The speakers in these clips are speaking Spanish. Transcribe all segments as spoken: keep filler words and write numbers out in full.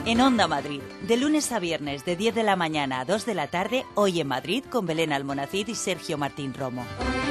En Onda Madrid, de lunes a viernes de diez de la mañana a dos de la tarde, Hoy en Madrid con Belén Almonacid y Sergio Martín Romo.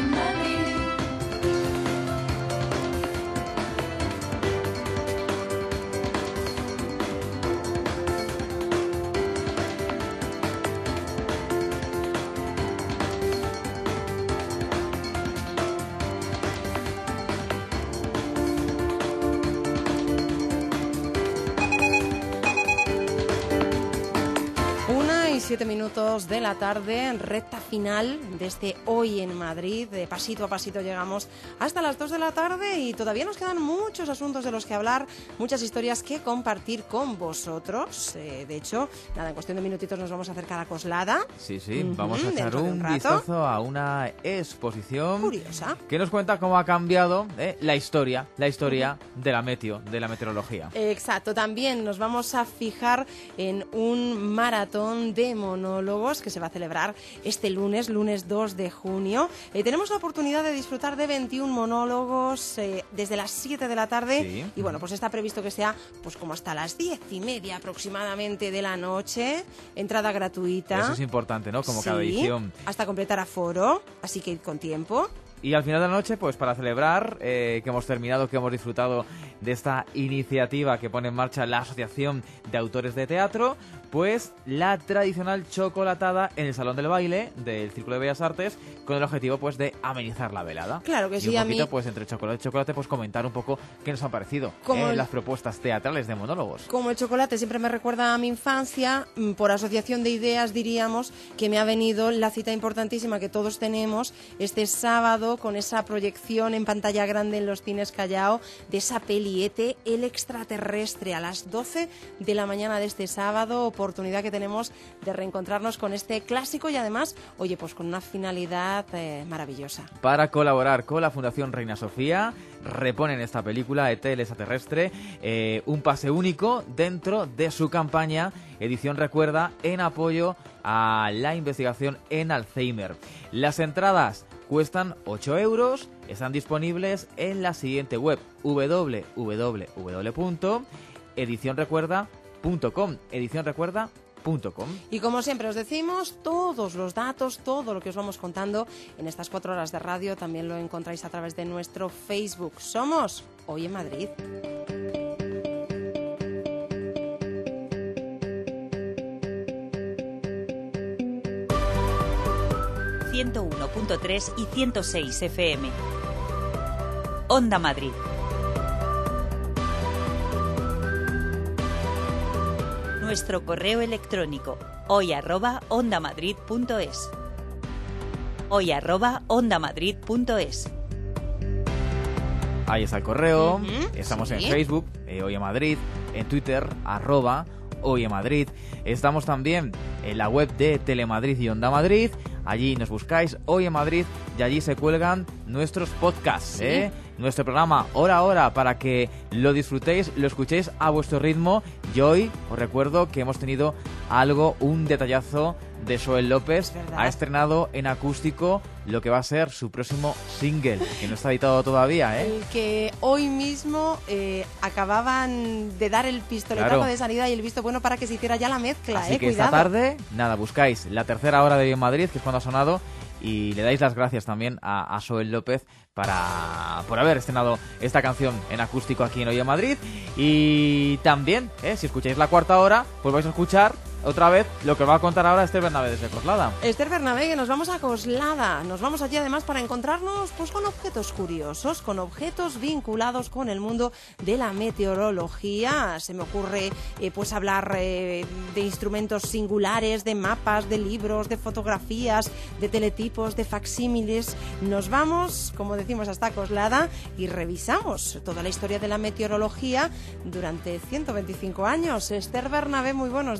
Siete minutos de la tarde, recta final de este Hoy en Madrid. De pasito a pasito llegamos hasta las dos de la tarde y todavía nos quedan muchos asuntos de los que hablar, muchas historias que compartir con vosotros. Eh, de hecho, nada, en cuestión de minutitos nos vamos a acercar a Coslada. Sí, sí, uh-huh, vamos a echar un, un vistazo a una exposición curiosa que nos cuenta cómo ha cambiado eh, la historia, la historia uh-huh. de la meteo, de la meteorología. Exacto, también nos vamos a fijar en un maratón de monólogos que se va a celebrar este lunes, lunes dos de junio. Eh, tenemos la oportunidad de disfrutar de veintiún monólogos eh, desde las siete de la tarde sí. y bueno, pues está previsto que sea pues como hasta las diez y media aproximadamente de la noche, entrada gratuita. Eso es importante, ¿no? Como sí, cada edición. Hasta completar aforo, así que ir con tiempo. Y al final de la noche, pues para celebrar eh, que hemos terminado, que hemos disfrutado de esta iniciativa que pone en marcha la Asociación de Autores de Teatro, pues la tradicional chocolatada en el Salón del Baile del Círculo de Bellas Artes, con el objetivo pues de amenizar la velada. Claro que y sí, un a poquito, mí... pues entre chocolate y chocolate, pues comentar un poco qué nos han parecido Como eh, el... las propuestas teatrales de monólogos. Como el chocolate siempre me recuerda a mi infancia, por asociación de ideas diríamos que me ha venido la cita importantísima que todos tenemos este sábado con esa proyección en pantalla grande en los cines Callao de esa peli E T, El extraterrestre, a las doce de la mañana de este sábado, oportunidad que tenemos de reencontrarnos con este clásico y además, oye, pues con una finalidad eh, maravillosa. Para colaborar con la Fundación Reina Sofía, reponen esta película, E T, el extraterrestre, eh, un pase único dentro de su campaña Edición Recuerda en apoyo a la investigación en Alzheimer. Las entradas cuestan ocho euros, están disponibles en la siguiente web, doble u doble u doble u punto edición recuerda punto com, edición recuerda punto com. Y como siempre os decimos, todos los datos, todo lo que os vamos contando en estas cuatro horas de radio también lo encontráis a través de nuestro Facebook. Somos Hoy en Madrid. ciento uno punto tres y ciento seis F M. Onda Madrid. Nuestro correo electrónico hoy arroba ondamadrid.es. Hoy arroba ondamadrid.es. Ahí está el correo. Uh-huh, Estamos sí. en Facebook, eh, Hoy en Madrid, en Twitter, arroba Hoy en Madrid. Estamos también en la web de Telemadrid y Onda Madrid. Allí nos buscáis Hoy en Madrid y allí se cuelgan nuestros podcasts, ¿sí? ¿eh? Nuestro programa hora a hora para que lo disfrutéis, lo escuchéis a vuestro ritmo. Y hoy os recuerdo que hemos tenido algo, un detallazo de Xoel López. Ha estrenado en acústico lo que va a ser su próximo single, que no está editado todavía, ¿eh? El que hoy mismo eh, acababan de dar el pistoletazo Claro. de salida y el visto bueno para que se hiciera ya la mezcla, Así eh, que cuidado. esta tarde, nada, buscáis la tercera hora de Hoy en Madrid, que es cuando ha sonado, y le dais las gracias también a, a Xoel López para, por haber estrenado esta canción en acústico aquí en Hoy en Madrid. Y también, eh, si escucháis la cuarta hora, pues vais a escuchar otra vez lo que os va a contar ahora Esther Bernabé desde Coslada. Esther Bernabé, que nos vamos a Coslada. Nos vamos allí además para encontrarnos pues con objetos curiosos, con objetos vinculados con el mundo de la meteorología. Se me ocurre eh, pues hablar eh, de instrumentos singulares, de mapas, de libros, de fotografías, de teletipos, de facsímiles. Nos vamos, como decimos, hasta Coslada y revisamos toda la historia de la meteorología durante ciento veinticinco años. Esther Bernabé, muy buenos días.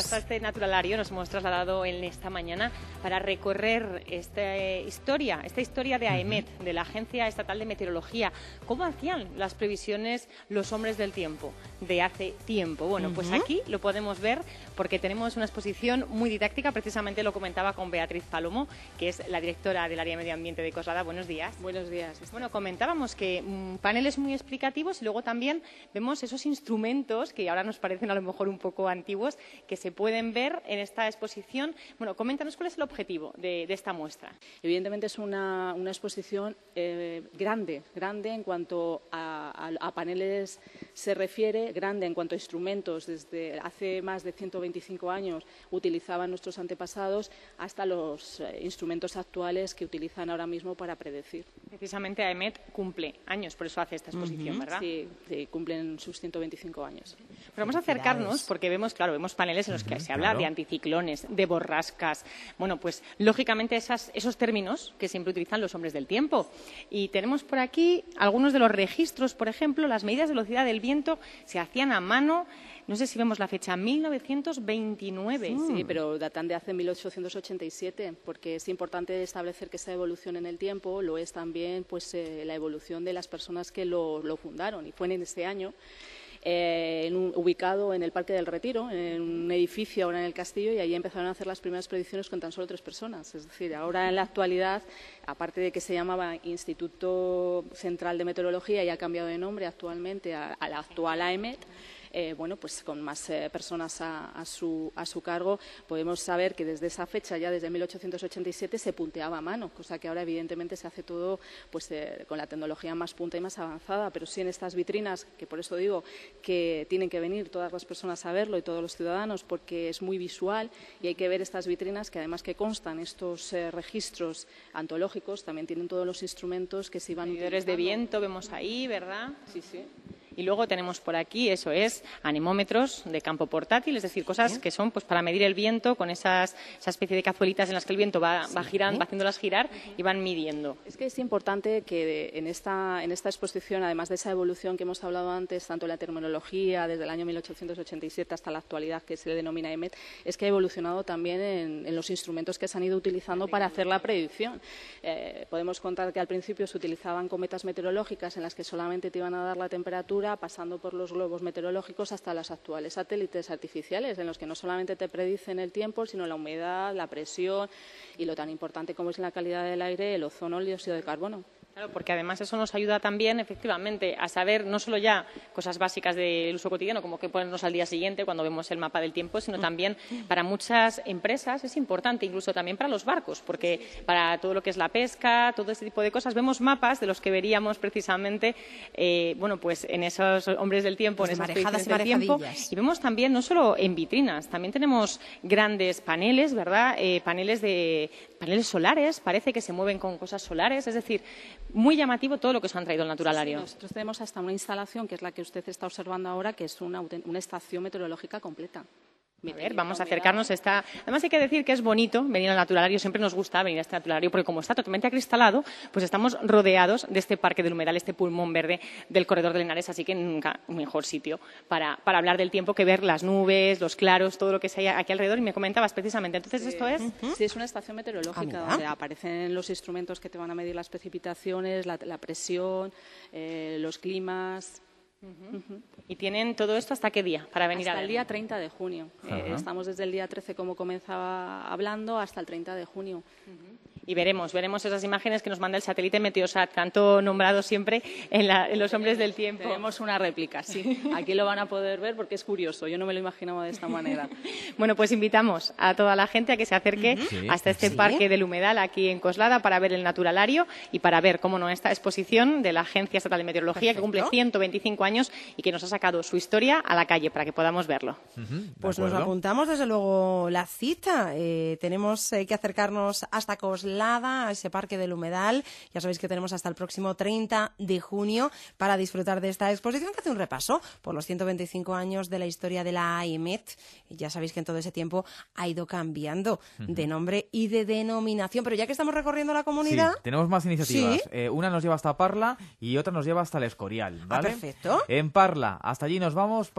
hasta este naturalario nos hemos trasladado en esta mañana para recorrer esta historia, esta historia de AEMET, de la Agencia Estatal de Meteorología. ¿Cómo hacían las previsiones los hombres del tiempo de hace tiempo? Bueno, pues aquí lo podemos ver porque tenemos una exposición muy didáctica, precisamente lo comentaba con Beatriz Palomo, que es la directora del área de medio ambiente de Coslada. Buenos días. Buenos días. Bueno, comentábamos que mmm, paneles muy explicativos y luego también vemos esos instrumentos que ahora nos parecen a lo mejor un poco antiguos, que se pueden ver en esta exposición. Bueno, coméntanos cuál es el objetivo de, de esta muestra. Evidentemente es una, una exposición eh, grande, grande en cuanto a, a, a paneles se refiere, grande en cuanto a instrumentos. Desde hace más de ciento veinticinco años utilizaban nuestros antepasados hasta los eh, instrumentos actuales que utilizan ahora mismo para predecir. Precisamente AEMET cumple años, por eso hace esta exposición, uh-huh. ¿verdad? Sí, sí, cumplen sus ciento veinticinco años. Pero vamos a acercarnos porque vemos, claro, vemos paneles en los que uh-huh, se habla claro. de anticiclones, de borrascas. Bueno, pues lógicamente esas, esos términos que siempre utilizan los hombres del tiempo. Y tenemos por aquí algunos de los registros, por ejemplo, las medidas de velocidad del viento se hacían a mano. No sé si vemos la fecha, mil novecientos veintinueve. Sí, sí, pero datan de hace mil ochocientos ochenta y siete, porque es importante establecer que esa evolución en el tiempo lo es también pues, eh, la evolución de las personas que lo, lo fundaron. Y fue en este año, eh, en un, ubicado en el Parque del Retiro, en un edificio ahora en el castillo, y allí empezaron a hacer las primeras predicciones con tan solo tres personas. Es decir, ahora en la actualidad, aparte de que se llamaba Instituto Central de Meteorología y ha cambiado de nombre actualmente a, a la actual AEMET, Eh, bueno, pues con más eh, personas a, a, su, a su cargo, podemos saber que desde esa fecha, ya desde mil ochocientos ochenta y siete, se punteaba a mano, cosa que ahora evidentemente se hace todo pues, eh, con la tecnología más punta y más avanzada, pero sí en estas vitrinas, que por eso digo que tienen que venir todas las personas a verlo y todos los ciudadanos, porque es muy visual y hay que ver estas vitrinas que además que constan estos eh, registros antológicos, también tienen todos los instrumentos que se iban utilizando. Medidores de viento vemos ahí, ¿verdad? Sí, sí. Y luego tenemos por aquí, eso es, anemómetros de campo portátil, es decir, cosas que son pues para medir el viento con esas, esa especie de cazuelitas en las que el viento va, va girando, va haciéndolas girar y van midiendo. Es que es importante que en esta, en esta exposición, además de esa evolución que hemos hablado antes, tanto la terminología desde el año mil ochocientos ochenta y siete hasta la actualidad, que se le denomina AEMET, es que ha evolucionado también en, en los instrumentos que se han ido utilizando para hacer la predicción. Eh, podemos contar que al principio se utilizaban cometas meteorológicas en las que solamente te iban a dar la temperatura, pasando por los globos meteorológicos hasta los actuales satélites artificiales, en los que no solamente te predicen el tiempo, sino la humedad, la presión y lo tan importante como es la calidad del aire, el ozono, el dióxido de carbono. Claro, porque además eso nos ayuda también, efectivamente, a saber no solo ya cosas básicas del uso cotidiano, como que ponernos al día siguiente cuando vemos el mapa del tiempo, sino también para muchas empresas es importante, incluso también para los barcos, porque para todo lo que es la pesca, todo este tipo de cosas, vemos mapas de los que veríamos precisamente, eh, bueno, pues en esos hombres del tiempo, en esas predicciones del tiempo, y vemos también, no solo en vitrinas, también tenemos grandes paneles, ¿verdad? Eh, paneles de paneles solares, parece que se mueven con cosas solares, es decir, muy llamativo todo lo que os han traído al naturalario. Sí, nosotros tenemos hasta una instalación, que es la que usted está observando ahora, que es una, una estación meteorológica completa. A ver, vamos a acercarnos. Está... Además hay que decir que es bonito venir al naturalario, siempre nos gusta venir a este naturalario, porque como está totalmente acristalado, pues estamos rodeados de este parque del humedal, este pulmón verde del corredor de Henares, así que nunca un mejor sitio para, para hablar del tiempo que ver las nubes, los claros, todo lo que se hay aquí alrededor. Y me comentabas precisamente, entonces sí. esto es... Uh-huh. Sí, es una estación meteorológica ah, donde aparecen los instrumentos que te van a medir las precipitaciones, la, la presión, eh, los climas... Uh-huh. Uh-huh. ¿Y tienen todo esto hasta qué día para venir hasta a ver? el día treinta de junio. Eh, estamos desde el día trece, como comenzaba hablando, hasta el treinta de junio. Uh-huh. Y veremos, veremos esas imágenes que nos manda el satélite Meteosat, tanto nombrado siempre en, la, en los hombres del tiempo. Tenemos una réplica, sí. Aquí lo van a poder ver porque es curioso. Yo no me lo imaginaba de esta manera. Bueno, pues invitamos a toda la gente a que se acerque uh-huh. sí, hasta este sí. parque del humedal aquí en Coslada para ver el naturalario y para ver, cómo no, esta exposición de la Agencia Estatal de Meteorología, Perfecto. que cumple ciento veinticinco años y que nos ha sacado su historia a la calle para que podamos verlo. Uh-huh. Pues nos apuntamos desde luego la cita. Eh, tenemos eh, que acercarnos hasta Coslada trasladada a ese Parque del Humedal. Ya sabéis que tenemos hasta el próximo treinta de junio para disfrutar de esta exposición que hace un repaso por los ciento veinticinco años de la historia de la A E M E T. Ya sabéis que en todo ese tiempo ha ido cambiando uh-huh. de nombre y de denominación. Pero ya que estamos recorriendo la comunidad... Sí, tenemos más iniciativas. ¿Sí? Eh, una nos lleva hasta Parla y otra nos lleva hasta el Escorial, ¿vale? Ah, perfecto. En Parla, hasta allí nos vamos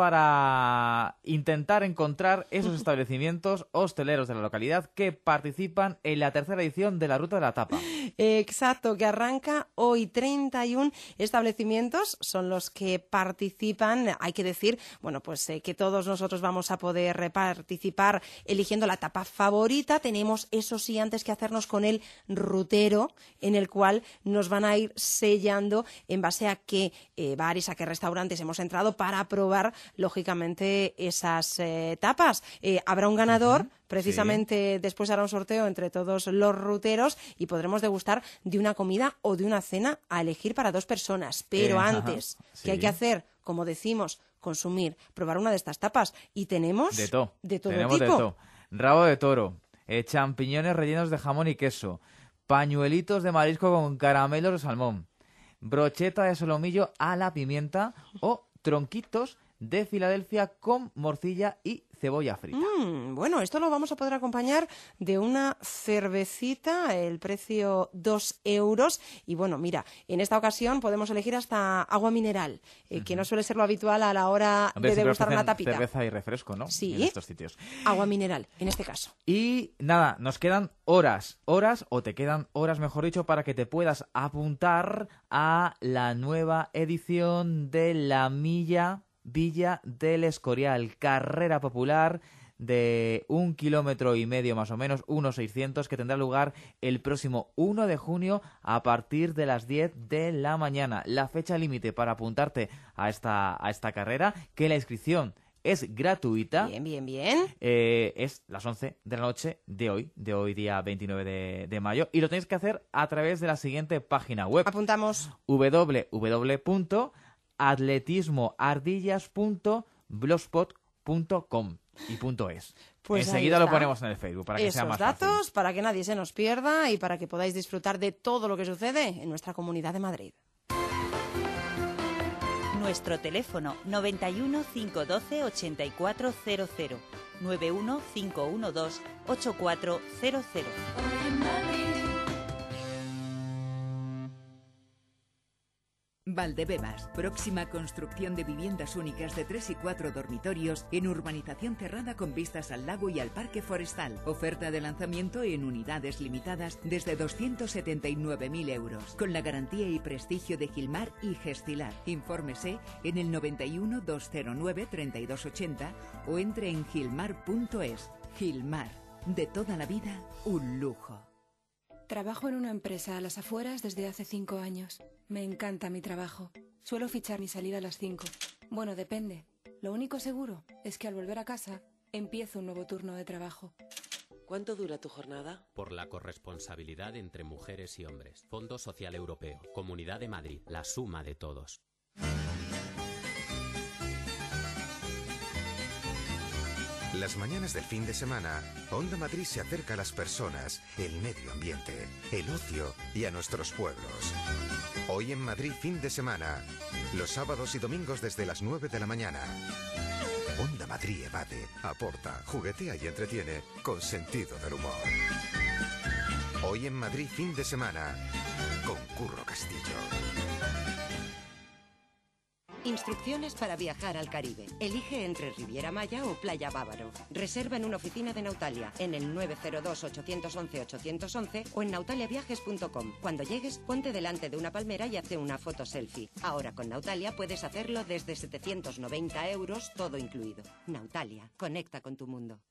para intentar encontrar esos establecimientos hosteleros de la localidad que participan en la tercera edición de la Ruta de la Tapa. Exacto, que arranca hoy. treinta y uno establecimientos son los que participan. Hay que decir, bueno, pues eh, que todos nosotros vamos a poder participar eligiendo la tapa favorita. Tenemos, eso sí, antes que hacernos con el rutero, en el cual nos van a ir sellando en base a qué eh, bares, a qué restaurantes hemos entrado para probar, lógicamente, esas eh, tapas. Eh, habrá un ganador. Uh-huh. Precisamente sí. Después hará un sorteo entre todos los ruteros y podremos degustar de una comida o de una cena a elegir para dos personas. Pero eh, antes, sí. ¿qué hay que hacer? Como decimos, consumir, probar una de estas tapas. Y tenemos de, to. de todo tenemos tipo. De to. Rabo de toro, eh, champiñones rellenos de jamón y queso, pañuelitos de marisco con caramelos de salmón, brocheta de solomillo a la pimienta o tronquitos de Filadelfia con morcilla y cebolla frita. Mm, bueno, esto lo vamos a poder acompañar de una cervecita, el precio dos euros. Y bueno, mira, en esta ocasión podemos elegir hasta agua mineral, eh, uh-huh. que no suele ser lo habitual a la hora Hombre, de degustar una tapita. Cerveza y refresco, ¿no? Sí, en estos sitios. Agua mineral, en este caso. Y nada, nos quedan horas, horas, o te quedan horas, mejor dicho, para que te puedas apuntar a la nueva edición de la Milla Villa del Escorial, carrera popular de un kilómetro y medio más o menos, unos seiscientos, que tendrá lugar el próximo uno de junio a partir de las diez de la mañana. La fecha límite para apuntarte a esta, a esta carrera, que la inscripción es gratuita. Bien, bien, bien. Eh, es las once de la noche de hoy, de hoy día veintinueve de mayo, y lo tenéis que hacer a través de la siguiente página web. Apuntamos. doble u doble u doble u punto atletismoardillas punto blogspot punto com y punto es. Pues enseguida lo ponemos en el Facebook para que Esos sea más datos fácil. Para que nadie se nos pierda y para que podáis disfrutar de todo lo que sucede en nuestra Comunidad de Madrid. Nuestro teléfono noventa y uno, cinco doce, ochenta y cuatro cero cero, noventa y uno, cinco uno dos, ochenta y cuatro cero cero. Valdebebas, próxima construcción de viviendas únicas de tres y cuatro dormitorios en urbanización cerrada con vistas al lago y al parque forestal. Oferta de lanzamiento en unidades limitadas desde doscientos setenta y nueve mil euros, con la garantía y prestigio de Gilmar y Gestilar. Infórmese en el noventa y uno, doscientos nueve, treinta y dos ochenta o entre en gilmar punto es. Gilmar, de toda la vida, un lujo. Trabajo en una empresa a las afueras desde hace cinco años. Me encanta mi trabajo. Suelo fichar mi salida a las cinco. Bueno, depende. Lo único seguro es que al volver a casa empiezo un nuevo turno de trabajo. ¿Cuánto dura tu jornada? Por la corresponsabilidad entre mujeres y hombres. Fondo Social Europeo. Comunidad de Madrid. La suma de todos. Las mañanas del fin de semana, Onda Madrid se acerca a las personas, el medio ambiente, el ocio y a nuestros pueblos. Hoy en Madrid fin de semana, los sábados y domingos desde las nueve de la mañana. Onda Madrid evade, aporta, juguetea y entretiene con sentido del humor. Hoy en Madrid fin de semana, con Curro Castillo. Instrucciones para viajar al Caribe. Elige entre Riviera Maya o Playa Bávaro. Reserva en una oficina de Nautalia en el nueve cero dos, ocho once, ocho once o en nautaliaviajes punto com. Cuando llegues, ponte delante de una palmera y hazte una foto selfie. Ahora con Nautalia puedes hacerlo desde setecientos noventa euros, todo incluido. Nautalia, conecta con tu mundo.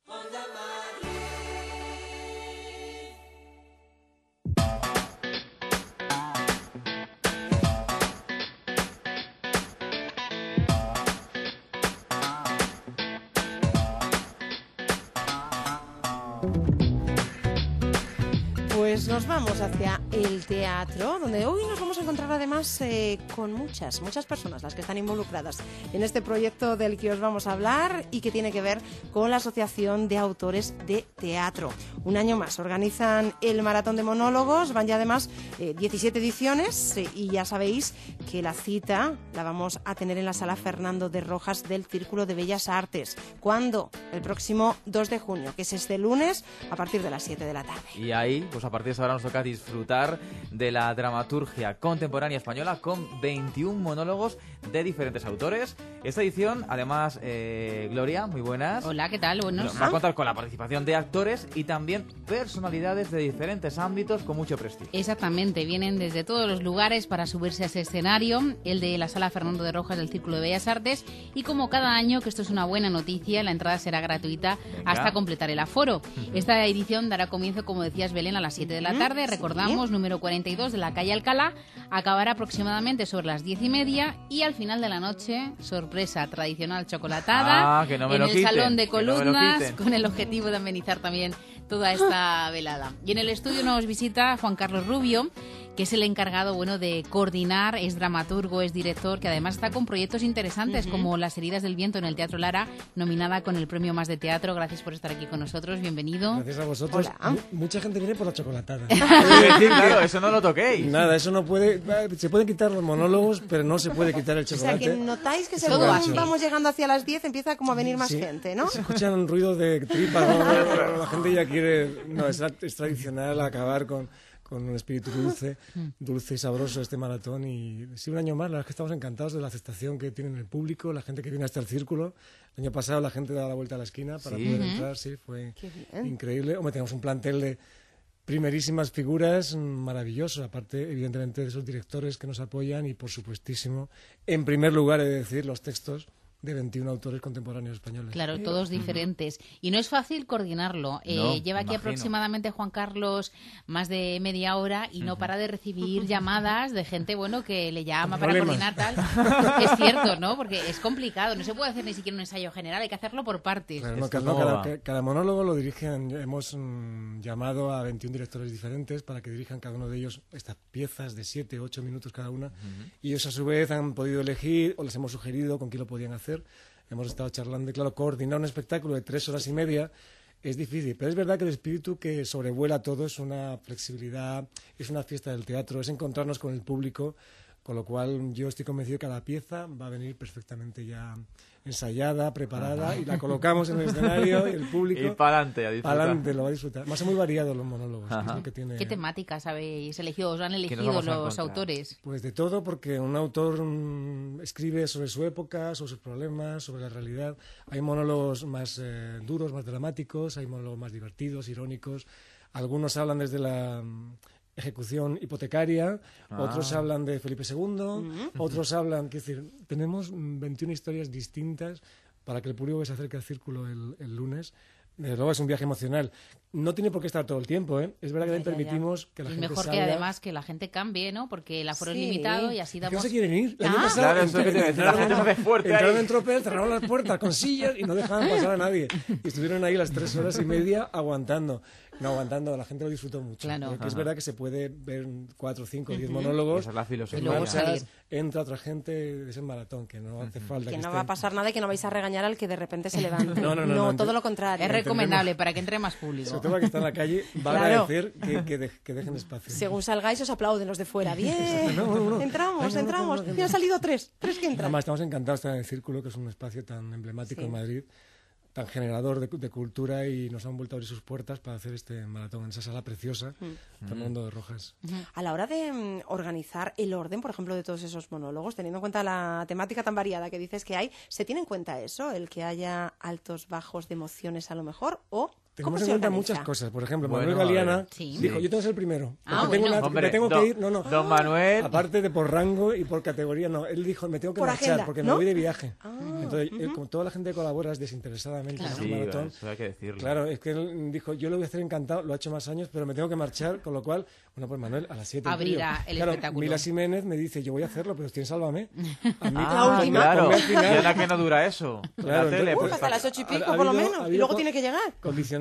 Pues nos vamos hacia el teatro, donde hoy nos vamos a encontrar además eh, con muchas, muchas personas las que están involucradas en este proyecto del que os vamos a hablar y que tiene que ver con la Asociación de Autores de Teatro. Un año más organizan el Maratón de Monólogos, van ya además eh, diecisiete ediciones eh, y ya sabéis que la cita la vamos a tener en la Sala Fernando de Rojas del Círculo de Bellas Artes. ¿Cuándo? El próximo dos de junio, que es este lunes a partir de las siete de la tarde. Y ahí, pues a partir de ahora nos toca disfrutar de la dramaturgia contemporánea española con veintiún monólogos de diferentes autores. Esta edición, además, eh, Gloria, muy buenas. Hola, ¿qué tal? Buenos. Va a contar con la participación de actores y también personalidades de diferentes ámbitos con mucho prestigio. Exactamente, vienen desde todos los lugares para subirse a ese escenario, el de la Sala Fernando de Rojas del Círculo de Bellas Artes, y como cada año, que esto es una buena noticia, la entrada será gratuita Venga. hasta completar el aforo. Uh-huh. Esta edición dará comienzo, como decías, Belén, a las siete de la tarde, sí. recordamos, número cuarenta y dos de la calle Alcalá, acabará aproximadamente sobre las diez y media y al final de la noche, sorpresa tradicional chocolatada ah, que no me en lo el quiten, Salón de Columnas, no con el objetivo de amenizar también toda esta velada. Y en el estudio nos visita Juan Carlos Rubio, que es el encargado, bueno, de coordinar, es dramaturgo, es director, que además está con proyectos interesantes uh-huh. como Las heridas del viento en el Teatro Lara, nominada con el Premio Más de Teatro. Gracias por estar aquí con nosotros, bienvenido. Gracias a vosotros. Hola. M- mucha gente viene por la chocolatada. Claro, eso no lo toquéis. Nada, eso no puede, se pueden quitar los monólogos, pero no se puede quitar el chocolate. O sea, que notáis que según vamos llegando hacia las diez empieza como a venir más sí. gente, ¿no? Se escuchan ruidos de tripas, ¿no? La gente ya quiere, no, es, es tradicional acabar con con un espíritu dulce, dulce y sabroso este maratón. Y sí, un año más, la verdad es que estamos encantados de la aceptación que tiene el público, la gente que viene hasta el círculo. El año pasado la gente daba la vuelta a la esquina para sí. poder uh-huh. entrar, sí, fue increíble. Hombre, tenemos un plantel de primerísimas figuras maravillosos, aparte, evidentemente, de esos directores que nos apoyan y, por supuestísimo, en primer lugar, he de decir, los textos de veintiún autores contemporáneos españoles. Claro, todos diferentes. Y no es fácil coordinarlo. Eh, no, lleva aquí imagino. aproximadamente Juan Carlos más de media hora y no para de recibir llamadas de gente, bueno, que le llama para coordinar tal. Es cierto, ¿no? Porque es complicado. No se puede hacer ni siquiera un ensayo general, hay que hacerlo por partes. Claro, no, no, cada, cada monólogo lo dirigen. Hemos mm, llamado a veintiún directores diferentes para que dirijan cada uno de ellos estas piezas de siete, ocho minutos cada una. Uh-huh. Y ellos a su vez han podido elegir o les hemos sugerido con quién lo podían hacer. Hemos estado charlando y claro, coordinar un espectáculo de tres horas y media es difícil, pero es verdad que el espíritu que sobrevuela todo es una flexibilidad, es una fiesta del teatro, es encontrarnos con el público, con lo cual yo estoy convencido que cada pieza va a venir perfectamente ya ensayada, preparada, y la colocamos en el escenario y el público... Y para adelante, a disfrutar. Para adelante, lo va a disfrutar. Más son muy variados los monólogos. Que es lo que tiene... ¿Qué temáticas habéis elegido? ¿Os han elegido los autores? Pues de todo, porque un autor mm, escribe sobre su época, sobre sus problemas, sobre la realidad. Hay monólogos más eh, duros, más dramáticos, hay monólogos más divertidos, irónicos. Algunos hablan desde la... Mm, ejecución hipotecaria, ah. otros hablan de Felipe segundo, uh-huh. otros hablan, quiero decir, tenemos veintiuna historias distintas para que el público que se acerque al círculo el, el lunes. Desde luego es un viaje emocional. No tiene por qué estar todo el tiempo, ¿eh? Es verdad que también permitimos que la es gente mejor salga. Que además que la gente cambie, ¿no? Porque el aforo sí. es limitado y así damos... Es que no se quieren ir. El ¿Ah? año pasado claro, eso que te decía, la gente se hace fuerte entraron ahí. en tropel, cerraron las puertas con sillas y no dejaban pasar a nadie. Y estuvieron ahí las tres horas y media aguantando. No, aguantando, la gente lo disfrutó mucho. Claro. Porque es verdad que se puede ver cuatro, cinco, diez monólogos. Esa es la filosofía. Y luego salir. Entra otra gente, es el maratón, que no hace falta. Que, que no esté... va a pasar nada y que no vais a regañar al que de repente se levante. no, no, no, no, no, todo lo contrario. Es recomendable para que entre más público. Sobre todo para que está en la calle, va claro. a agradecer que, que, de, que dejen espacio. Según salgáis os aplauden los de fuera. Bien, no, no, no. entramos, Ay, no, entramos. No, no, no, y han salido tres, tres que entran. Además, estamos encantados de estar en el Círculo, que es un espacio tan emblemático sí. en Madrid, tan generador de, de cultura, y nos han vuelto a abrir sus puertas para hacer este maratón en esa sala preciosa, mm. Fernando de Rojas. Mm. A la hora de um, organizar el orden, por ejemplo, de todos esos monólogos, teniendo en cuenta la temática tan variada que dices que hay, ¿se tiene en cuenta eso? ¿El que haya altos, bajos de emociones a lo mejor? ¿O tenemos en cuenta muchas cosas? Por ejemplo, bueno, Manuel Galeana sí. dijo, sí. yo tengo que ser el primero. Ah, tengo bueno. una, Hombre, me tengo don, que ir. No, no. Don Manuel. Aparte de por rango y por categoría, no. Él dijo, me tengo que por marchar agenda, porque ¿no? me voy de viaje. Ah, Entonces, uh-huh. él, como toda la gente que colabora es desinteresadamente claro. en el sí, maratón. Eso hay que decirlo. Claro, es que él dijo, yo lo voy a hacer encantado, lo ha hecho más años, pero me tengo que marchar, con lo cual, bueno, pues Manuel, a las siete. Abrirá el claro, espectáculo. Mila Jiménez me dice, yo voy a hacerlo, pero estoy en Sálvame. A mí, ah, la última. Claro. ¿Y ahora que no dura eso? Claro, la tele, entonces, pues, hasta las ocho y pico, ha, ha por lo habido, menos. ha Y luego con, tiene que llegar. Condicionantes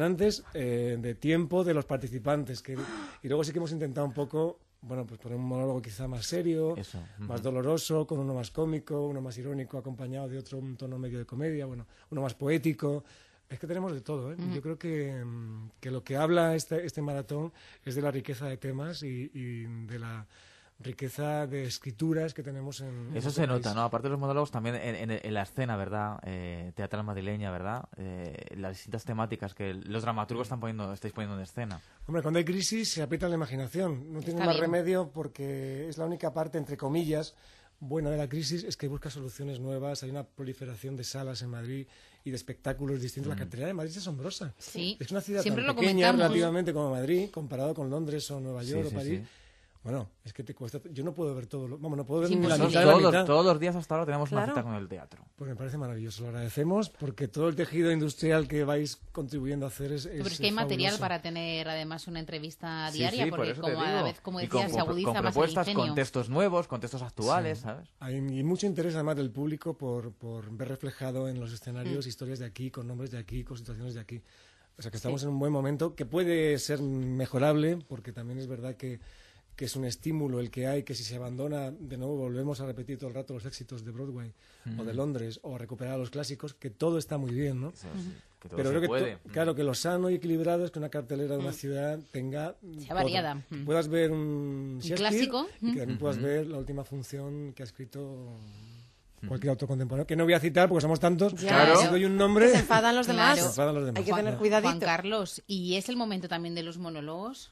impresionantes eh, de tiempo de los participantes. Que, y luego sí que hemos intentado un poco, bueno, pues poner un monólogo quizá más serio, Eso. más Ujú. doloroso, con uno más cómico, uno más irónico, acompañado de otro, un tono medio de comedia, bueno, uno más poético. Es que tenemos de todo, ¿eh? Ujú. Yo creo que, mm, que lo que habla este, este maratón es de la riqueza de temas y, y de la riqueza de escrituras que tenemos en Eso en se este nota, país. ¿no? Aparte de los monólogos, también en, en- en la escena, ¿verdad? Eh, teatral madrileña, ¿verdad? Eh, las distintas temáticas que los dramaturgos están poniendo, estáis poniendo en escena. Hombre, cuando hay crisis se aprieta la imaginación. No tiene Está más bien. remedio porque es la única parte, entre comillas, buena de la crisis, es que busca soluciones nuevas. Hay una proliferación de salas en Madrid y de espectáculos distintos. Mm. La cartelera de Madrid es asombrosa. Sí. Es una ciudad Siempre tan lo pequeña comentamos. relativamente como Madrid, comparado con Londres o Nueva Sí, York sí, o París. sí. Bueno, es que te cuesta... Yo no puedo ver todo. Lo... Vamos, no puedo ver Es ni la imposible. mitad de la Todos- mitad. todos los días hasta ahora tenemos una Claro. cita con el teatro. Pues me parece maravilloso. Lo agradecemos porque todo el tejido industrial que vais contribuyendo a hacer es, es Pero es que hay material fabuloso. para tener además una entrevista Sí, diaria, sí, por porque eso te como a la digo. vez, como Y decías, con, se agudiza con más el propuestas, ingenio. con textos nuevos, con textos actuales, Sí. ¿sabes? Hay y mucho interés además del público por, por ver reflejado en los escenarios Mm. historias de aquí, con nombres de aquí, con situaciones de aquí. O sea que estamos Sí. en un buen momento que puede ser mejorable, porque también es verdad que, que es un estímulo el que hay, que si se abandona, de nuevo volvemos a repetir todo el rato los éxitos de Broadway o de Mm. Londres, o a recuperar los clásicos, que todo está muy bien, ¿no? Eso sí, que todo Pero se creo que puede. to- claro, que lo sano y equilibrado es que una cartelera de una Mm. ciudad tenga Sea todo. variada. Que Mm. puedas ver un Shakespeare clásico. y que también Mm. puedas Ujú. ver la última función que ha escrito cualquier autor contemporáneo, que no voy a citar porque somos tantos. Ya, Claro. Si doy un nombre, Que se enfadan los demás. se enfadan los demás. Hay que tener Ya. cuidadito. Juan Carlos, ¿y es el momento también de los monólogos?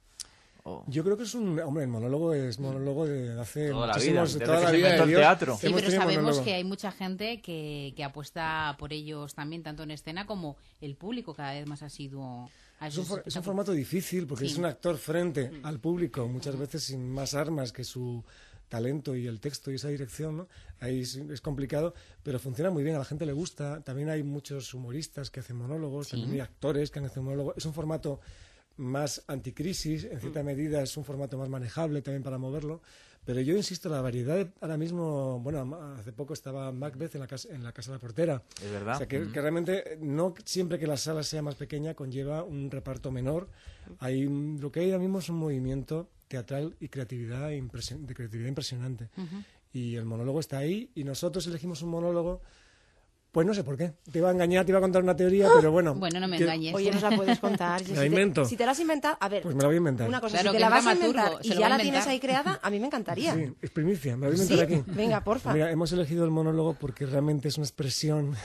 Yo creo que es un... Hombre, el monólogo es monólogo de hace Toda la muchísimos... vida, desde toda que la se vida inventó de el Dios. teatro. Sí, hemos pero tenido sabemos monólogo. que hay mucha gente que, que apuesta por ellos también, tanto en escena como el público cada vez más asiduo a Es un, esos for- es un espectáculos. formato difícil porque Sí. es un actor frente al público, muchas veces sin más armas que su talento y el texto y esa dirección, ¿no? Ahí es, es complicado, pero funciona muy bien, a la gente le gusta. También hay muchos humoristas que hacen monólogos, Sí. también hay actores que han hecho monólogos. Es un formato más anticrisis, en cierta medida es un formato más manejable también para moverlo. Pero yo insisto, la variedad de- ahora mismo, bueno, hace poco estaba Macbeth en la casa, en la casa de la portera. Es verdad. O sea, que, Mm. que realmente no siempre que la sala sea más pequeña conlleva un reparto menor. Hay, un- lo que hay ahora mismo es un movimiento teatral y creatividad impresio- de creatividad impresionante. Ujú. Y el monólogo está ahí y nosotros elegimos un monólogo. Pues no sé por qué. Te iba a engañar, te iba a contar una teoría, pero bueno. Bueno, no me que- engañes. Oye, nos la puedes contar. Si La te- invento. Si te la has inventado, a ver, Pues me la voy a inventar. una cosa, Claro, si te que la es vas a dramaturgo, inventar se y lo ya va a la inventar. tienes ahí creada, a mí me encantaría. Sí, es primicia, me la voy a ¿Sí? inventar aquí. Venga, porfa. Mira, hemos elegido el monólogo porque realmente es una expresión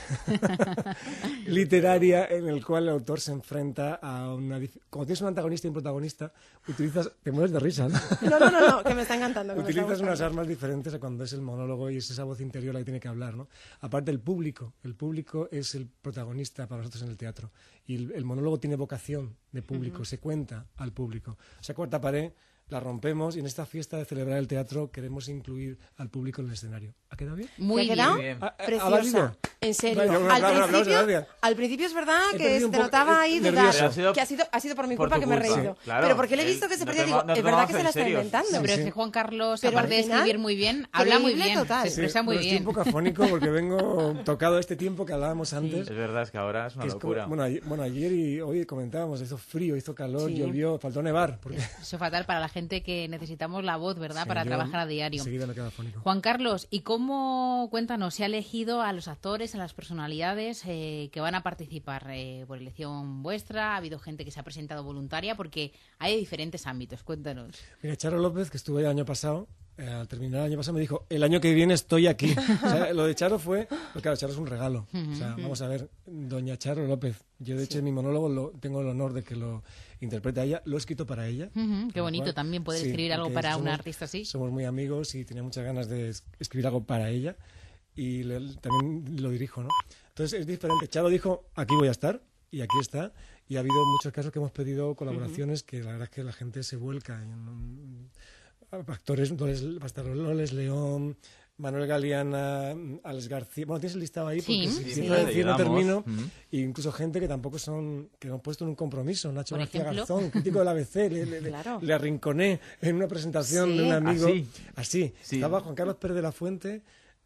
literaria en el cual el autor se enfrenta a una... dif- Cuando tienes un antagonista y un protagonista, utilizas... Te mueres de risa, ¿no? No, no, no, no, que me está encantando. Que me está Utilizas unas gustando. armas diferentes a cuando es el monólogo y es esa voz interior la que tiene que hablar, ¿no? Aparte, el público. El público es el protagonista para nosotros en el teatro. Y el, el monólogo tiene vocación de público, Ujú. se cuenta al público. Esa cuarta pared la rompemos y en esta fiesta de celebrar el teatro queremos incluir al público en el escenario. ¿Ha quedado bien? Muy ¿Te ha bien. quedado? Muy bien. ¿Ha- ha- ha Preciosa. valido? En serio. Vale, un al, aplauso, aplauso, principio, gracias. al principio es verdad He que perdido se un te poco- notaba eh, ahí nervioso. dudar. Pero ha sido Que ha sido, ha sido por mi por culpa tu que me he culpa. reído. Claro. Pero porque le he Él visto que se no perdía, te digo, ma- no te es verdad que tomabas se la en está serio. inventando. Pero es sí. que Juan Carlos, Pero aparte de al final, escribir muy bien, habla muy creíble bien, total. se Sí, expresa muy Bueno, bien. estoy un poco afónico porque vengo tocado a este tiempo que hablábamos antes. Es verdad, es que ahora es una que es como- locura. bueno, ayer, bueno, ayer y hoy comentábamos, hizo frío, hizo calor, Sí. llovió, faltó nevar. Porque Eso es fatal para la gente que necesitamos la voz, ¿verdad? Sí, para yo trabajar a diario. Enseguida me quedo afónico. Juan Carlos, ¿y cómo, cuéntanos, se ha elegido a los actores, a las personalidades eh, que van a participar eh, por elección vuestra? ¿Ha habido gente que se ha presentado voluntaria? Porque hay diferentes ámbitos, cuéntanos. Mira, Charo López, que estuve el año pasado, eh, al terminar el año pasado me dijo, el año que viene estoy aquí. O sea, lo de Charo fue, pues claro, Charo es un regalo. O sea, vamos a ver, doña Charo López, yo de hecho en mi monólogo lo, tengo el honor de que lo interprete a ella, lo he escrito para ella. Ujú, qué Con lo bonito cual, también poder sí, escribir algo porque para somos- un artista así. Somos muy amigos y tenía muchas ganas de es- escribir algo para ella y le- también lo dirijo, ¿no? Entonces es diferente. Charo dijo, aquí voy a estar y aquí está. Y ha habido muchos casos que hemos pedido colaboraciones que la verdad es que la gente se vuelca. En, actores, Loles, Loles León, Manuel Galeana, Alex García. Bueno, tienes el listado ahí porque Sí, si sí, empiezo a sí. decir no Llegamos. termino. Ujú. E incluso gente que tampoco son, que no han puesto en un compromiso. Nacho Por García ejemplo. Garzón, crítico del A B C, le, le- le- Claro. le arrinconé en una presentación Sí. de un amigo. Así. Así. Sí. Estaba Juan Carlos Pérez de la Fuente,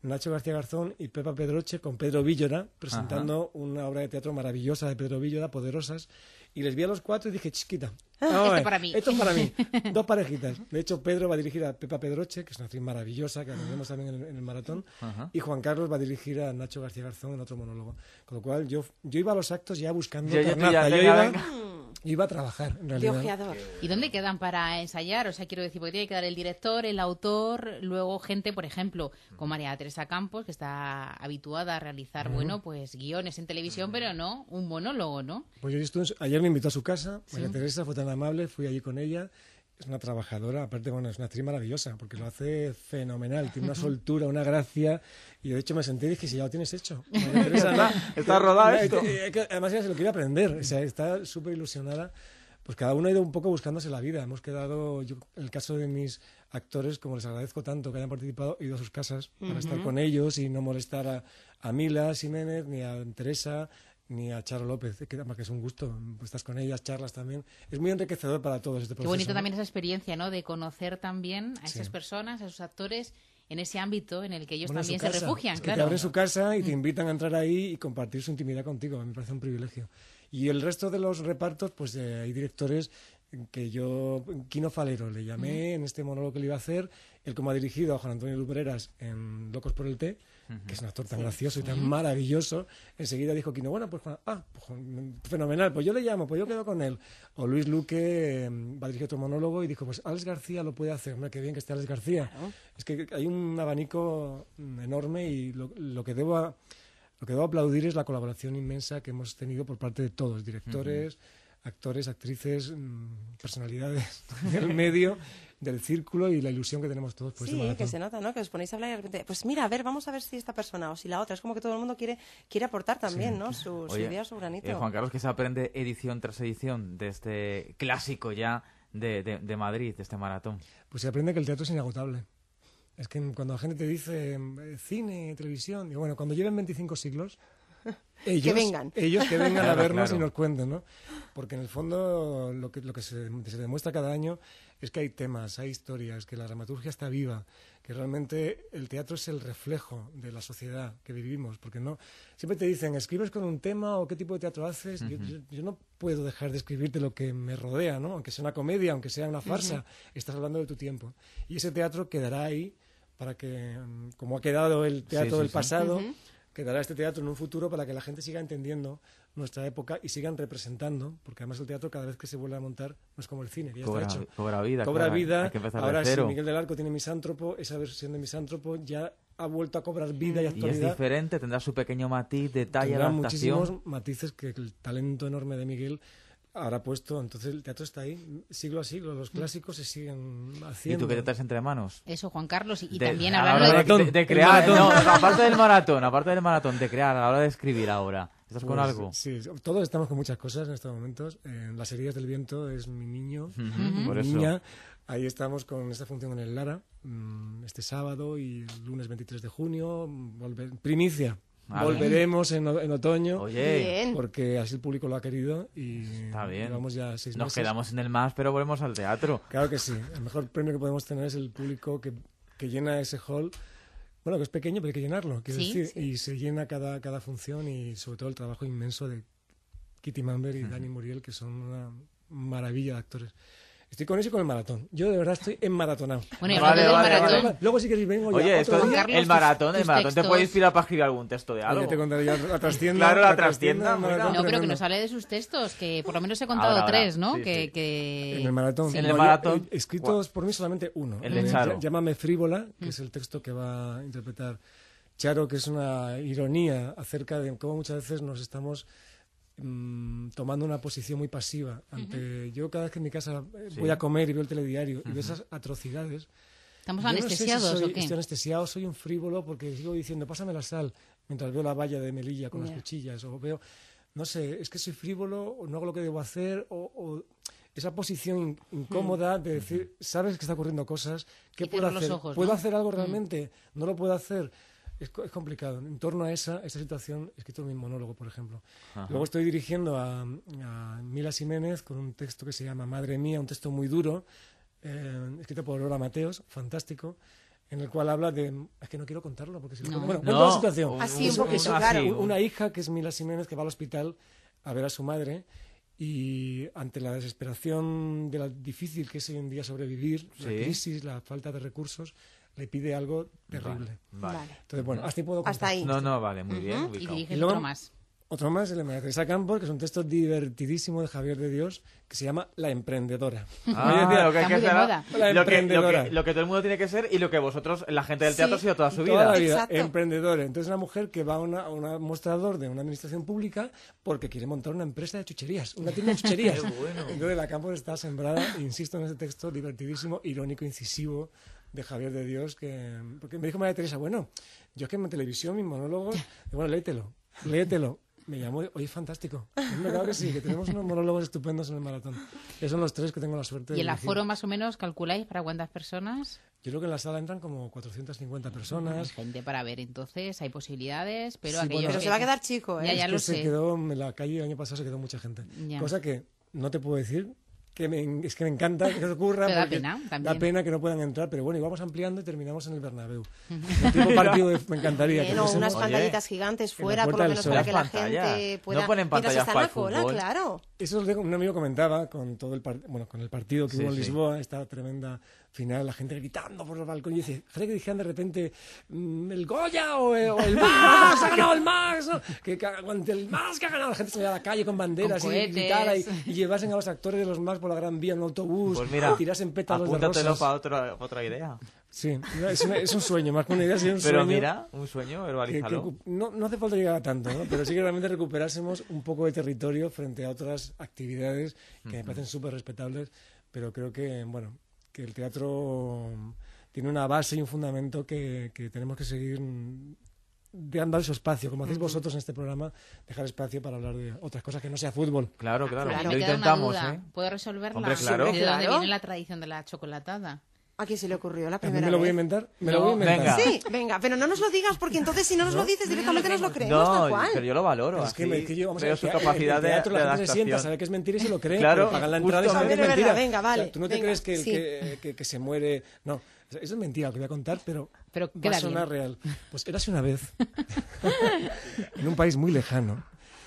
Nacho García Garzón y Pepa Pedroche con Pedro Villora, presentando Ajá. una obra de teatro maravillosa de Pedro Villora, Poderosas, y les vi a los cuatro y dije, chiquita, esto es para mí. Esto es para mí. Dos parejitas. De hecho, Pedro va a dirigir a Pepa Pedroche, que es una actriz maravillosa, que la vemos también en el, en el maratón, Ajá. y Juan Carlos va a dirigir a Nacho García Garzón en otro monólogo. Con lo cual, yo, yo iba a los actos ya buscando yo, yo, carnaza. yo, yo iba, iba a trabajar, en realidad. ¿Y dónde quedan para ensayar? O sea, quiero decir, porque tiene que quedar el director, el autor, luego gente, por ejemplo, como María Teresa Campos, que está habituada a realizar, uh-huh. bueno, pues guiones en televisión, pero no un monólogo, ¿no? Pues yo estuve, ayer me invitó a su casa, María ¿Sí? Teresa fue tan amable, fui allí con ella. Es una trabajadora, aparte, bueno, es una actriz maravillosa, porque lo hace fenomenal, tiene una soltura, una gracia, y de hecho me senté y dije, si ya lo tienes hecho. Teresa, está, no, está rodado no, esto. Además ella se lo quiere aprender, o sea, está súper ilusionada. Pues cada uno ha ido un poco buscándose la vida. Hemos quedado, yo, en el caso de mis actores, como les agradezco tanto que hayan participado, he ido a sus casas para uh-huh. estar con ellos y no molestar a, a Mila Jiménez, ni a Teresa, ni a Charo López, que además que es un gusto, pues estás con ellas, charlas también. Es muy enriquecedor para todos este proceso. Qué bonito también esa experiencia, ¿no? De conocer también a esas sí. personas, a esos actores, en ese ámbito en el que ellos bueno, también se casa. refugian. Es que claro. te abren su casa y te invitan a entrar ahí y compartir su intimidad contigo. A mí me parece un privilegio. Y el resto de los repartos, pues eh, hay directores que yo, Quino Falero, le llamé uh-huh. en este monólogo que le iba a hacer, él como ha dirigido a Juan Antonio Lupereras en Locos por el Té, uh-huh. que es un actor tan sí, gracioso sí. y tan maravilloso, enseguida dijo Quino, bueno, pues, ah, pues, fenomenal, pues yo le llamo, pues yo quedo con él. O Luis Luque eh, va a dirigir otro monólogo y dijo, pues Alex García lo puede hacer, hombre, qué bien que esté Alex García. Claro. Es que hay un abanico enorme y lo, lo que debo a, lo que debo aplaudir es la colaboración inmensa que hemos tenido por parte de todos, directores, uh-huh. actores, actrices, personalidades del medio, del círculo y la ilusión que tenemos todos por sí, este maratón. Sí, que se nota, ¿no? Que os ponéis a hablar y de repente, pues mira, a ver, vamos a ver si esta persona o si la otra. Es como que todo el mundo quiere quiere aportar también, sí. ¿no? Su, Oye, su idea, su granito. Eh, Juan Carlos, ¿qué se aprende edición tras edición de este clásico ya de, de, de Madrid, de este maratón? Pues se aprende que el teatro es inagotable. Es que cuando la gente te dice cine, televisión, digo, bueno, cuando lleven veinticinco siglos, ellos que vengan, ellos que vengan claro, a vernos claro. y nos cuenten, ¿no? Porque en el fondo lo que, lo que se, se demuestra cada año es que hay temas, hay historias, que la dramaturgia está viva, que realmente el teatro es el reflejo de la sociedad que vivimos, porque no siempre te dicen, ¿escribes con un tema o qué tipo de teatro haces? Uh-huh. yo, yo, yo no puedo dejar de escribirte lo que me rodea, ¿no? Aunque sea una comedia, aunque sea una farsa, uh-huh. estás hablando de tu tiempo. Y ese teatro quedará ahí para que, como ha quedado el teatro sí, sí, del sí. pasado, uh-huh. quedará este teatro en un futuro para que la gente siga entendiendo nuestra época y sigan representando, porque además el teatro cada vez que se vuelve a montar no es como el cine, que ya cobra, está hecho. Cobra vida, Cobra claro, vida. Hay que empezar Ahora de cero. Si Miguel del Arco tiene Misántropo, esa versión de Misántropo ya ha vuelto a cobrar vida y actualidad. Y es diferente, tendrá su pequeño matiz, detalle, tendrá adaptación. muchísimos matices que el talento enorme de Miguel habrá puesto, entonces el teatro está ahí, siglo a siglo, los clásicos se siguen haciendo. ¿Y tú qué te traes entre manos? Eso, Juan Carlos, y, y de, también hablando de, de, de, de crear, no, aparte del maratón, aparte del maratón, de crear, a la hora de escribir ahora, ¿estás pues, con algo? Sí, todos estamos con muchas cosas en estos momentos, eh, Las heridas del viento es mi niño, uh-huh. mi Por niña, eso. Ahí estamos con esta función en el Lara, este sábado y el lunes veintitrés de junio, volver, primicia. Vale. Volveremos en, en otoño. Oye. Bien. Porque así el público lo ha querido y está bien. Llevamos ya seis Nos meses. quedamos en el más, pero volvemos al teatro. Claro que sí. El mejor premio que podemos tener es el público que, que llena ese hall. Bueno, que es pequeño, pero hay que llenarlo. Quiero sí, decir. Sí. Y se llena cada, cada función y sobre todo el trabajo inmenso de Kitty Mamber y uh-huh. Dani Muriel, que son una maravilla de actores. Estoy con eso y con el maratón. Yo de verdad estoy enmaratonado. Bueno, y hablando del vale, maratón... vale. Luego si queréis vengo ya. Oye, esto, día. Carlos, el maratón, tus, el maratón textos... te puede inspirar para escribir algún texto de algo. Ya te contaré ya la trastienda. Claro, la, la trastienda. trastienda no, pero que nos hable de sus textos, que por lo menos he contado ahora, tres, ¿no? Sí, que, sí. que... En el maratón. Sí. En no, el maratón. He, escritos por mí solamente uno. El de Charo. Llámame Frívola, que mm. es el texto que va a interpretar Charo, que es una ironía acerca de cómo muchas veces nos estamos... tomando una posición muy pasiva ante uh-huh. yo cada vez que en mi casa sí. voy a comer y veo el telediario uh-huh. y veo esas atrocidades. ¿Estamos yo anestesiados no sé si soy, o qué? Estoy anestesiado, soy un frívolo porque sigo diciendo pásame la sal mientras veo la valla de Melilla con yeah. las cuchillas o veo, no sé, es que soy frívolo o no hago lo que debo hacer o, o esa posición incómoda de decir, sabes que está ocurriendo cosas, ¿qué puedo hacer? Ojos, ¿Puedo ¿no? hacer algo realmente? Mm. ¿No lo puedo hacer? Es, es complicado. En torno a esa, esa situación he escrito mi monólogo, por ejemplo. Ajá. Luego estoy dirigiendo a, a Mila Jiménez con un texto que se llama Madre mía, un texto muy duro, eh, escrito por Lola Mateos, fantástico. en el cual habla de... Es que no quiero contarlo, porque si lo No. cuento- Bueno, No, cuento la situación. Así, Eso- un poquito, eso- claro. un- Una hija, que es Mila Jiménez, que va al hospital a ver a su madre, y ante la desesperación de lo difícil que es hoy en día sobrevivir, la Sí. crisis, la falta de recursos, le pide algo terrible. Vale. Vale. Entonces, bueno, hasta ahí puedo Hasta contar. ahí. No, no, vale, muy Ujú. bien. Y ubicado. diriges Y luego- otro más. Otro más, el de María Teresa Campos, que es un texto divertidísimo de Javier de Dios, que se llama La Emprendedora. Ah, Hoy en día, lo que hay Está que muy de hacer moda. ahora- La lo que, lo, emprendedora. que, lo que todo el mundo tiene que ser y lo que vosotros, la gente del teatro, Sí, ha sido toda su Toda la vida. vida, Exacto. emprendedora. Entonces, una mujer que va a, una, a un mostrador de una administración pública porque quiere montar una empresa de chucherías, una tienda de chucherías. Qué bueno. Entonces, la Campos está sembrada, insisto en ese texto divertidísimo, irónico, incisivo de Javier de Dios, que porque me dijo María Teresa, bueno, yo es que en televisión, mis monólogos, digo, bueno, léetelo, léetelo. Me llamó, oye, fantástico. Me claro que sí, que tenemos unos monólogos estupendos en el maratón. Esos son los tres que tengo la suerte de ¿Y el dirigir. aforo más o menos calculáis para cuántas personas? Yo creo que en la sala entran como cuatrocientas cincuenta personas. Hay gente para ver, entonces hay posibilidades, pero Sí, aquellos bueno, Pero que- se va a quedar chico, ¿eh? Ya, ya Es lo que se sé. quedó en la calle el año pasado, se quedó mucha gente. Ya. Cosa que no te puedo decir, que me, es que me encanta que eso ocurra. Pero da porque pena, también. Da pena que no puedan entrar, pero bueno, y vamos ampliando y terminamos en el Bernabéu. El tipo partido de- me encantaría. que Bueno, fuésemos- unas Oye, pantallitas gigantes en la fuera, por Puerta lo del menos Sol. para que la Las pantallas. gente pueda... No ponen Mientras pantallas está en para la el cola, fútbol. claro. Eso es lo que un amigo comentaba con todo el par- bueno, con el partido que Sí, hubo en sí. Lisboa, esta tremenda final, la gente gritando por el balcón. Y dice, gente que dijeran de repente mm, el Goya o el, o el Max, ha ganado el Max, ¿no? que, que ante el Max que ha ganado, la gente salía a la calle con banderas Con y cohetes. gritara y, y llevasen a los actores de los Max por la Gran Vía en un autobús, Pues mira, y tirasen pétalos de apúntatelo rosas. para otra, otra idea. Sí, es, una- es un sueño, más que una idea, sí, un Pero sueño. mira, un sueño, que- verbalízalo. que no, no hace falta llegar a tanto, ¿no? Pero sí que realmente recuperásemos un poco de territorio frente a otras actividades que me parecen súper respetables, pero creo que, bueno, que el teatro tiene una base y un fundamento que, que tenemos que seguir mm, dando eso espacio, como hacéis vosotros en este programa, dejar espacio para hablar de otras cosas que no sea fútbol. Claro, claro, A mí lo me queda una intentamos, duda. ¿eh? ¿Puedo resolverla? Hombre, claro. ¿De dónde Claro. viene la tradición de la chocolatada? ¿A quién se le ocurrió la ¿A mí primera me lo voy a vez? inventar? Me No, lo voy a inventar. venga. Sí, venga, pero no nos lo digas porque entonces si no nos lo dices directamente nos lo creemos No, tal cual. pero yo lo valoro. Pero es que, así me- que yo, vamos a veo ver, su que en el capacidad de, teatro de la gente se sienta, adaptación. sabe que es mentira y se lo cree, Claro, pero pagan la entrada y justo. saben que es A ver, es mentira. verdad, venga, vale, O sea, tú no te venga, crees que, el sí. que, que, que se muere... No, eso es mentira lo que voy a contar, pero, Pero va queda a sonar bien. real. Pues érase una vez, en un país muy lejano.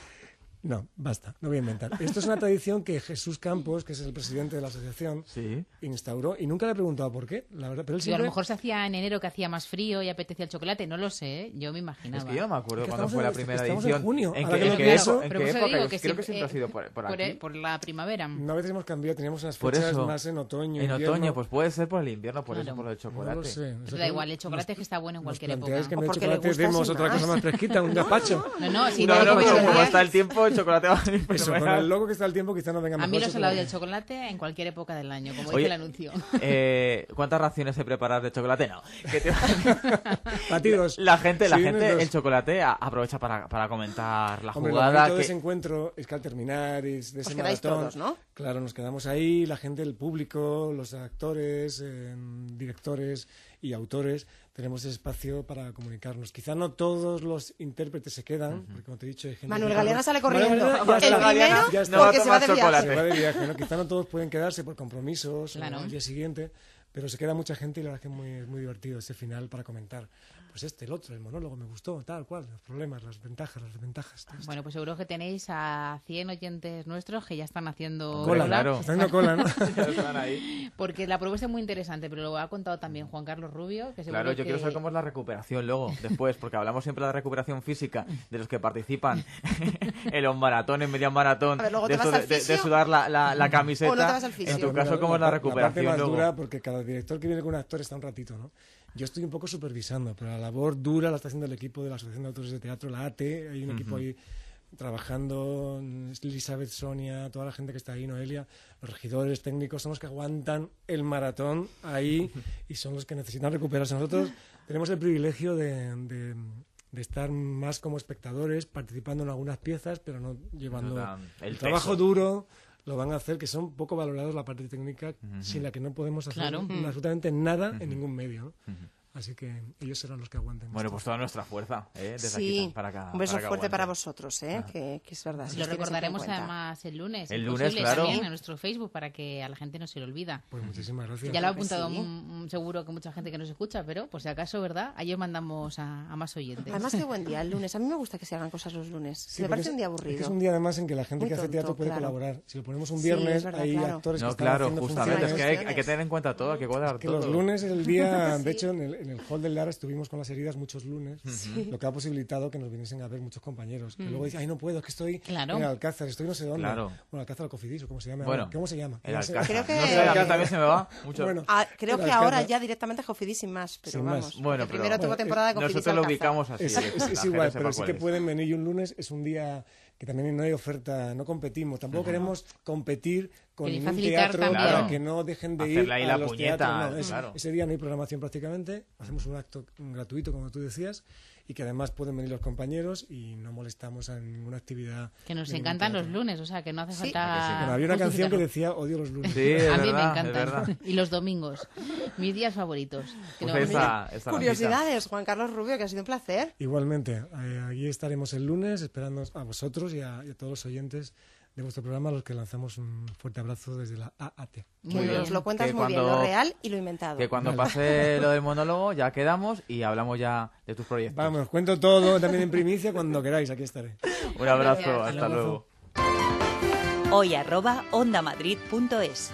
No, basta, no voy a inventar. Esto es una tradición que Jesús Campos, que es el presidente de la asociación, Sí. instauró y nunca le he preguntado por qué, la verdad. Pero él Digo, a lo siempre... mejor se hacía en enero que hacía más frío y apetecía el chocolate, no lo sé, ¿eh? Yo me imaginaba. Es que yo no me acuerdo Es que cuándo estamos fue la en- primera estamos en edición. junio, ¿En ahora qué, que en lo qué pienso. época? ¿En Pero qué por eso época? digo Yo que creo que siempre, siempre ha eh, sido por, por por, aquí. por la primavera. No, a veces hemos cambiado, teníamos unas Por fechas eso. más en otoño, En invierno. otoño, pues puede ser por el invierno, por Claro. eso, por el No chocolate. lo sé. Pero Eso da que igual, el chocolate es que está bueno en nos cualquier época. planteáis que en O vez de porque le chocolate gusta demos sin otra cosa más. más fresquita, un gazpacho. No, no, si No, no, no, como pero como chocolate- está el tiempo, el chocolate va a venir Eso, con fenomenal. el logo que está el tiempo quizá no venga A mejor. mí los helados y el chocolate. chocolate en cualquier época del año, como Oye, dice el anuncio. Eh, ¿Cuántas raciones he preparado de chocolate? No. ¿Qué te- Batidos. La gente, la Sí, gente, dos. el chocolate a- aprovecha para, para comentar la Hombre, lo jugada. bonito de que- ese encuentro es que al terminar es de ese Os quedáis maratón, todos, ¿no? claro, nos quedamos ahí, la gente, el público, los actores, eh, directores y autores, tenemos ese espacio para comunicarnos. Quizá no todos los intérpretes se quedan, porque como te he dicho, hay gente... Manuel que- Galeana sale Manuel corriendo. Galeana ya El está, primero, ya está. porque se va de viaje. chocolate. Se va de viaje, ¿no? Quizá no todos pueden quedarse por compromisos Claro. o al día siguiente, pero se queda mucha gente y la verdad es que es muy, muy divertido ese final para comentar. Pues este, el otro, el monólogo me gustó, tal cual, los problemas, las ventajas, las desventajas. todo esto. Bueno, pues seguro que tenéis a cien oyentes nuestros que ya están haciendo Cola, claro. está haciendo cola, ¿no? Ya están ahí. Porque la propuesta es muy interesante, pero lo ha contado también Juan Carlos Rubio. Que seguro Claro, yo que... quiero saber cómo es la recuperación luego, después, porque hablamos siempre de la recuperación física de los que participan en los maratones, media maratón, A ver, luego de, te vas esto al de, de- de fisio. sudar la, la, la camiseta. O no te vas al fisio. En tu Mira, caso, ¿cómo es la par- parte recuperación más luego? dura, porque cada director que viene con un actor está un ratito, ¿no? Yo estoy un poco supervisando, pero la labor dura la está haciendo el equipo de la Asociación de Autores de Teatro, la A T E, hay un equipo ahí trabajando, Elizabeth, Sonia, toda la gente que está ahí, Noelia, los regidores técnicos, son los que aguantan el maratón ahí y son los que necesitan recuperarse. Nosotros tenemos el privilegio de, de, de estar más como espectadores, participando en algunas piezas, pero no llevando No dan el el trabajo peso. duro. Lo van a hacer, que son poco valorados la parte técnica, Ujú. sin la que no podemos hacer Claro. absolutamente nada en ningún medio, ¿no? Así que ellos serán los que aguanten. Bueno, esto. pues toda nuestra fuerza, ¿eh? Desde Sí, aquí, para acá, un beso para que fuerte aguanten. para vosotros, ¿eh? Que, que es verdad. Si Lo os tienes recordaremos en cuenta. además el lunes. El es lunes, posible, claro. también en nuestro Facebook para que a la gente no se lo olvida. Pues muchísimas gracias. Ya lo ha Creo que apuntado sí. mm, mm, seguro que mucha gente que nos escucha, pero por si acaso, ¿verdad? Ahí os mandamos a, a más oyentes. Además, qué buen día el lunes. A mí me gusta que se hagan cosas los lunes. Sí, me porque parece es- un día Es aburrido. que es un día además en que la gente Muy que hace tonto, teatro puede claro. colaborar. Si lo ponemos un Sí, viernes, es verdad, hay claro. actores que No, están claro, haciendo justamente. Es funciones. que hay, hay que tener en cuenta todo, hay que cuadrar Que todo. los lunes es el día, Sí. de hecho, en el, en el hall del Lara estuvimos con las heridas muchos lunes, Sí. lo que ha posibilitado que nos viniesen a ver muchos compañeros. Que Mm. luego dicen, ay, no puedo, es que estoy Claro. en Alcázar, estoy no sé dónde. Claro. Bueno, Alcázar o Cofidis, o ¿cómo se llama? Bueno, ahora. ¿Cómo se llama? el No sé. Alcázar. Creo que- No sé, a mí también se me va mucho. Bueno, Ah, creo el que Alcázar. ahora ya directamente Cofidis sin más, pero Sin vamos. más. Bueno, porque pero- primero tuvo Bueno, temporada de Cofidis Nosotros lo Alcázar. ubicamos así. Es, que es- la es gente igual, sepa pero sí cuál que es. pueden venir y un lunes es un día que también no hay oferta, no competimos, tampoco queremos competir con Queréis ningún facilitar teatro también. para Claro. que no dejen de Hacerle ir ahí a la los puñeta, teatros. No, es- claro. Ese día no hay programación prácticamente, hacemos un acto gratuito, como tú decías, y que además pueden venir los compañeros y no molestamos a ninguna actividad. Que nos de ningún encantan los teatro. lunes, o sea, que no hace Sí. falta... Bueno, había una canción que justificarlo. decía odio los lunes. Sí, es A mí me verdad, es encantan. verdad. Y los domingos, mis días favoritos. Que Pues no- esta- esta Curiosidades, Juan Carlos Rubio, que ha sido un placer. Igualmente, eh, aquí estaremos el lunes esperando a vosotros y a, y a todos los oyentes de vuestro programa, a los que lanzamos un fuerte abrazo desde la A A T. Que Muy bien. nos lo cuentas Que muy bien, cuando- lo real y lo inventado. Que cuando Vale. pase lo del monólogo ya quedamos y hablamos ya de tus proyectos. Vamos, os cuento todo también en primicia cuando queráis, aquí estaré. Un abrazo, Gracias. hasta Un abrazo. luego. Hoy arroba ondamadrid punto es.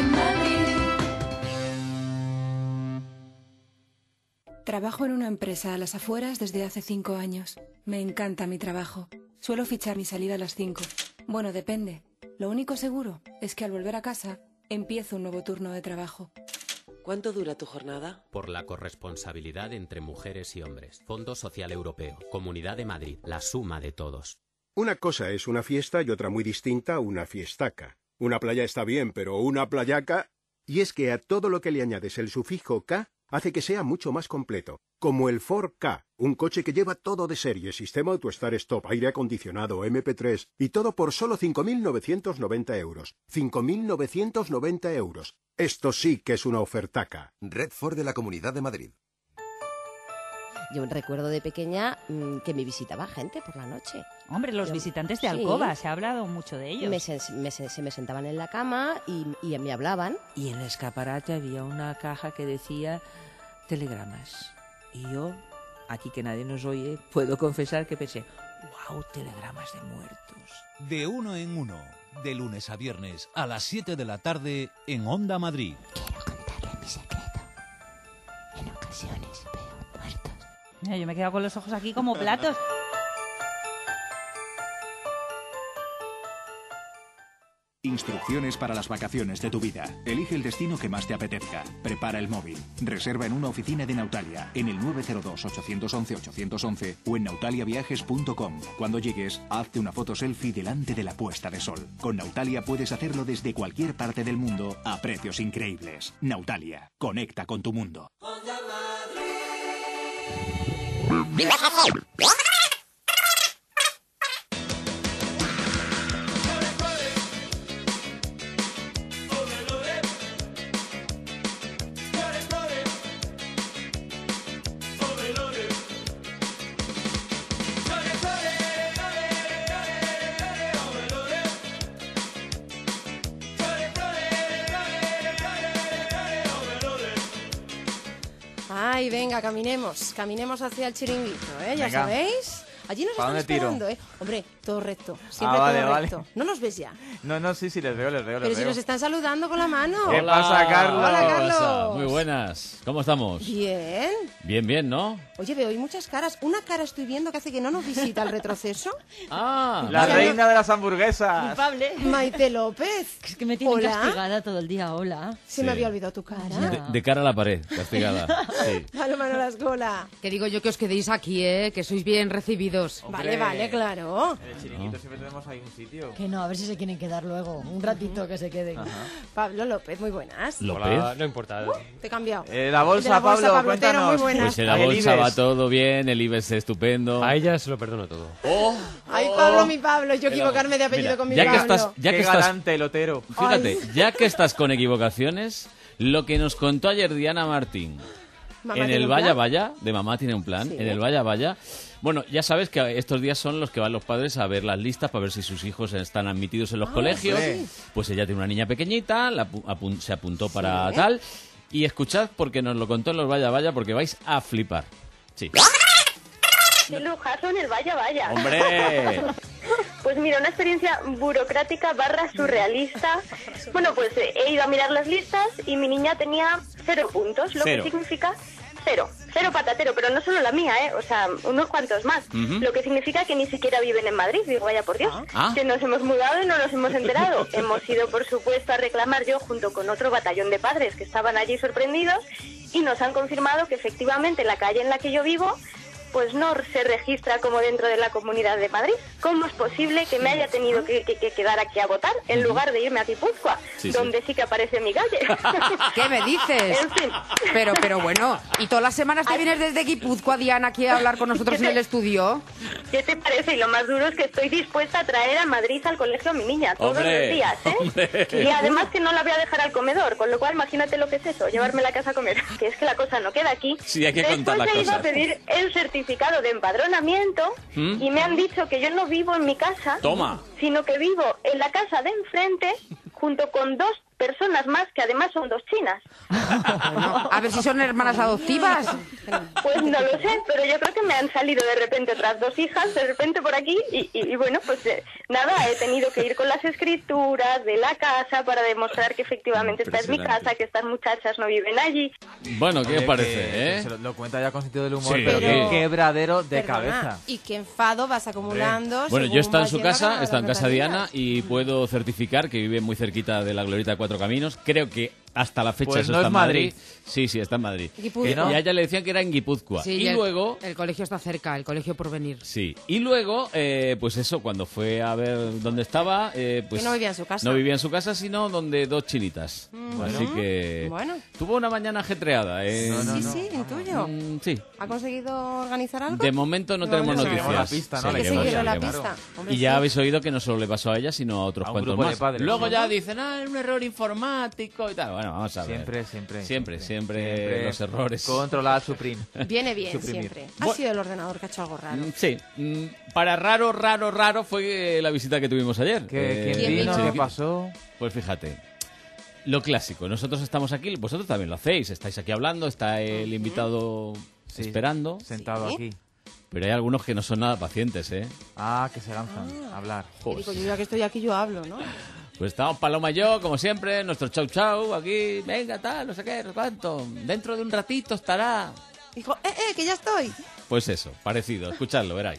Trabajo en una empresa a las afueras desde hace cinco años. Me encanta mi trabajo. Suelo fichar mi salida a las cinco. Bueno, depende. Lo único seguro es que al volver a casa empiezo un nuevo turno de trabajo. ¿Cuánto dura tu jornada? Por la corresponsabilidad entre mujeres y hombres. Fondo Social Europeo. Comunidad de Madrid. La suma de todos. Una cosa es una fiesta y otra muy distinta una fiestaca. Una playa está bien, pero una playaca... Y es que a todo lo que le añades el sufijo K hace que sea mucho más completo. Como el Ford K, un coche que lleva todo de serie, sistema auto-start stop, aire acondicionado, eme pe tres, y todo por solo cinco mil novecientos noventa euros. cinco mil novecientos noventa euros. Esto sí que es una ofertaca. Red Ford de la Comunidad de Madrid. Yo recuerdo de pequeña mmm, que me visitaba gente por la noche. Hombre, los Yo- visitantes de sí. Alcoba, se ha hablado mucho de ellos. Me sen- me sen- se me sentaban en la cama y, y me hablaban. Y en el escaparate había una caja que decía telegramas. Y yo, aquí que nadie nos oye, puedo confesar que pensé, wow, telegramas de muertos. De uno en uno, de lunes a viernes a las siete de la tarde en Onda Madrid. Mi secreto. En ocasiones veo muertos. Mira, yo me he quedado con los ojos aquí como platos. Instrucciones para las vacaciones de tu vida. Elige el destino que más te apetezca. Prepara el móvil. Reserva en una oficina de Nautalia en el nueve cero dos, ocho uno uno, ocho uno uno o en nautalia viajes punto com. Cuando llegues, hazte una foto selfie delante de la puesta de sol. Con Nautalia puedes hacerlo desde cualquier parte del mundo a precios increíbles. Nautalia, conecta con tu mundo. Ay, venga, caminemos, caminemos hacia el chiringuito, ¿eh? Ya Venga. sabéis. Allí nos ¿Para están dónde tiro? esperando, ¿eh? Hombre, todo recto, siempre Ah, vale, todo vale. recto. ¿No nos ves ya? No, no, sí, sí, les veo, les veo, les Pero si veo. nos están saludando con la mano. ¿Qué pasa, Carlos? Hola, ¿Qué pasa? Carlos. Muy buenas. ¿Cómo estamos? Bien. Bien, bien, ¿no? Oye, veo hoy muchas caras. Una cara estoy viendo que hace que no nos visita el retroceso. Ah, La vale. reina de las hamburguesas. Culpable. Maite López. Es que me tienen Hola. castigada todo el día, hola. Se me había olvidado tu cara. de, de cara a la pared, castigada. Sí. Paloma no la escuela. Que digo yo que os quedéis aquí, ¿eh? Que sois bien recibidos. Vale, vale, claro. En el chiringuito siempre tenemos ahí un sitio. Que no, a ver si se quieren quedar luego. Un ratito que se queden. Pablo López, muy buenas. ¿López? Hola, no importa. Te he cambiado. Eh, la El bolsa, de la bolsa, Pablo, Pablotero, cuéntanos. muy buenas. Pues en la El bolsa Ibex. va todo bien, el Ibex estupendo. A ella se lo perdono todo. Ay, Pablo, mi Pablo. Yo equivocarme de apellido Mira, con mi ya que Pablo. estás, ya Qué que estás, galante el Otero. fíjate, ya que estás con equivocaciones, lo que nos contó ayer Diana Martín Mamá en tiene el un Vaya plan. Vaya, de Mamá tiene un plan, Sí. en el Vaya Vaya. Bueno, ya sabes que estos días son los que van los padres a ver las listas para ver si sus hijos están admitidos en los Ah, colegios. sí. Pues ella tiene una niña pequeñita, la apu- apun- se apuntó para Sí. tal. Y escuchad porque nos lo contó en los Vaya Vaya porque vais a flipar. Sí. ¡Qué lujazo en el Vaya Vaya! ¡Hombre! Pues mira, una experiencia burocrática barra surrealista. Bueno, pues eh, he ido a mirar las listas y mi niña tenía cero puntos, lo Cero. que significa cero. Cero patatero, pero no solo la mía, ¿eh? O sea, unos cuantos más. Ujú. Lo que significa que ni siquiera viven en Madrid. Digo, vaya por Dios. Ah. Que nos hemos mudado y no nos hemos enterado. Hemos ido, por supuesto, a reclamar yo junto con otro batallón de padres que estaban allí sorprendidos y nos han confirmado que efectivamente la calle en la que yo vivo pues no se registra como dentro de la Comunidad de Madrid. ¿Cómo es posible que me haya tenido que, que- que quedar aquí a votar en lugar de irme a Guipúzcoa, Sí, sí. donde sí que aparece mi calle? ¿Qué me dices? En fin. Pero, pero bueno, ¿y todas las semanas te vienes desde Guipúzcoa, Diana, aquí a hablar con nosotros en el estudio? ¿Qué te parece? Y lo más duro es que estoy dispuesta a traer a Madrid al colegio a mi niña todos Hombre, los días, ¿eh? hombre. Y además que no la voy a dejar al comedor, con lo cual imagínate lo que es eso, llevármela a casa a comer. Que es que la cosa no queda aquí. Sí, hay que Después contar las he ido a cosas. pedir el certificado de empadronamiento ¿Mm? y me han dicho que yo no vivo en mi casa, Toma. sino que vivo en la casa de enfrente junto con dos personas más que además son dos chinas. A ver si son hermanas adoptivas. Pues no lo sé, pero yo creo que me han salido de repente otras dos hijas, de repente por aquí, y, y- y bueno, pues eh, nada, he tenido que ir con las escrituras de la casa para demostrar que efectivamente esta es mi Impresionante. casa, que estas muchachas no viven allí. Bueno, ¿qué os Oye, parece, que eh? se lo, lo cuenta ya con sentido del humor, Sí, pero sí. qué quebradero de Perdona, cabeza. y qué enfado vas acumulando. Bueno, según yo he estado en vas su yendo a casa, las he estado en casa de notarías. Diana y puedo certificar que vive muy cerquita de la glorieta de Cuatro Caminos. Creo que hasta la fecha Pues eso no está es en Madrid. Madrid. Sí, sí, está en Madrid. Guipúzcoa. Que no, y a ella le decían que era en Guipúzcoa. Sí, y el, luego... el colegio está cerca, el colegio por venir. Sí, y luego, eh, pues eso, cuando fue a ver dónde estaba, eh, pues Que no vivía en su casa. no vivía en su casa, sino donde dos chinitas. Mm, Así bueno. que Bueno. tuvo una mañana ajetreada. eh. sí, sí, intuyo. Mm, sí. ¿Ha conseguido organizar algo? De momento no De tenemos momento no. noticias. Seguiremos la pista, ¿no? Sí, Hay que seguiremos, seguirle la seguiremos. pista. Hombre, Y ya sí. habéis oído que no solo le pasó a ella, sino a otros A un cuantos grupo de más. padres. Luego ¿no? ya dicen, ah, es un error informático y tal. Bueno, vamos a ver. Siempre, siempre. Siempre, siempre, Siempre los errores. Controlar, suprimir. Viene bien, Suprimir. siempre. Ha Bueno. sido el ordenador que ha hecho algo raro. Mm, Sí, Mm, para raro, raro, raro fue eh, la visita que tuvimos ayer. ¿Qué- Eh, quién vino? sí. ¿Qué pasó? Pues fíjate, lo clásico, nosotros estamos aquí, vosotros también lo hacéis, estáis aquí hablando, está el invitado Sí, esperando, Sentado Sí. aquí. pero hay algunos que no son nada pacientes, ¿eh? Ah, que se lanzan a hablar. Y digo, yo ya que estoy aquí, yo hablo, ¿no? Pues estamos Paloma y yo, como siempre, nuestro chau chau, aquí, venga, tal, no sé qué, no sé cuánto, dentro de un ratito estará... Dijo, eh, eh, que ya estoy. Pues eso, parecido, escuchadlo, veráis.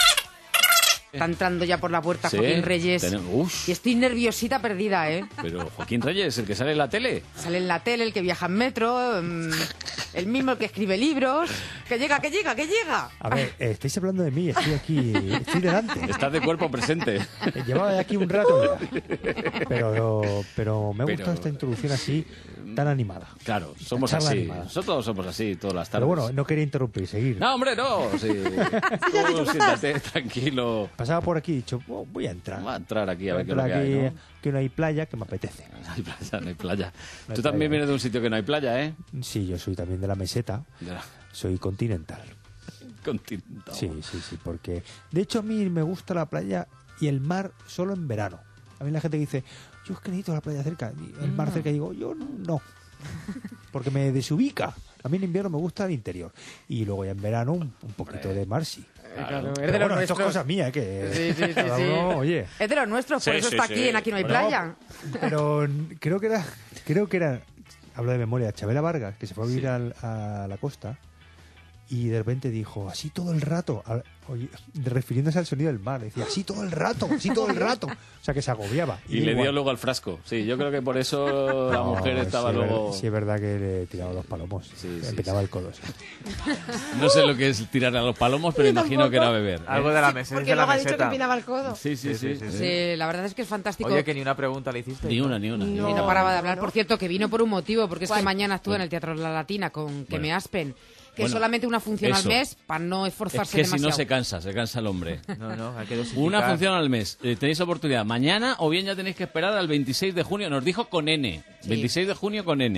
Está entrando ya por la puerta Sí, Joaquín Reyes. tenemos- Uf. Y estoy nerviosita perdida, ¿eh? Pero Joaquín Reyes, el que sale en la tele. Sale en la tele, el que viaja en metro, mm, el mismo el que escribe libros. ¡Que llega, que llega, que llega! A ver, eh, estáis hablando de mí, estoy aquí, estoy delante. Estás de cuerpo presente. Eh, Llevaba de aquí un rato ya. Pero, pero me ha Pero- gustado esta introducción así, tan animada. Claro, somos charla así. animada. Nosotros somos así todas las Pero tardes. bueno, no quería interrumpir, seguir. No, hombre, no. Sí. Tú siéntate tranquilo. Pasaba por aquí y he dicho, "Oh, voy a entrar. Va a entrar aquí a Voy ver qué es lo que entrar hay, aquí, ¿no? que no hay playa, que me apetece. No hay playa, no hay playa. No hay Tú también playa. vienes de un sitio que no hay playa, ¿eh? Sí, yo soy también de la meseta, De la soy continental. continental. Sí, sí, sí, porque de hecho a mí me gusta la playa y el mar solo en verano. A mí la gente que dice, yo es que necesito la playa cerca, y el mar Mm. cerca, y digo, yo no, porque me desubica. A mí en invierno me gusta el interior y luego ya en verano un, un poquito de mar sí. Claro, es Pero de los bueno, esto es nuestros. cosa mía, que Sí, sí, sí, cada sí. uno, oye. Es de los nuestros, por Sí, eso sí, está sí. aquí en Aquí no hay Bueno, playa. Pero creo que era, creo que era, hablo de memoria, Chabela Vargas, que se fue a vivir al- a la costa y de repente dijo, así todo el rato, a- oye, refiriéndose al sonido del mar, decía, así todo el rato, así todo el rato. O sea, que se agobiaba. Y le dio igual. luego al frasco. Sí, yo creo que por eso la No, mujer estaba sí es ver- luego... Sí, es verdad que le tiraba los palomos. Sí, sí, empezaba sí. el codo. sí. No sé lo que es tirar a los palomos, pero Yo imagino que era tampoco. beber. ¿eh? Algo de la meseta. Porque de la luego ha dicho que meseta. empinaba el codo. Sí, sí, sí. sí, Sí, la verdad es que es fantástico. Oye, que ni una pregunta le hiciste. Ni una, ni una. No. Y no paraba de hablar. no. Por cierto, que vino por un motivo, porque es que ¿Cuál? mañana actúa en el Teatro La Latina con Que Bueno. me aspen. Que Bueno, solamente una función eso. al mes para no Es esforzarse que si demasiado. no se cansa, se cansa el hombre. No, no, hay que dosificar. Una función al mes. Eh, tenéis oportunidad mañana o bien ya tenéis que esperar al veintiséis de junio. Nos dijo con N. Sí. veintiséis de junio con N.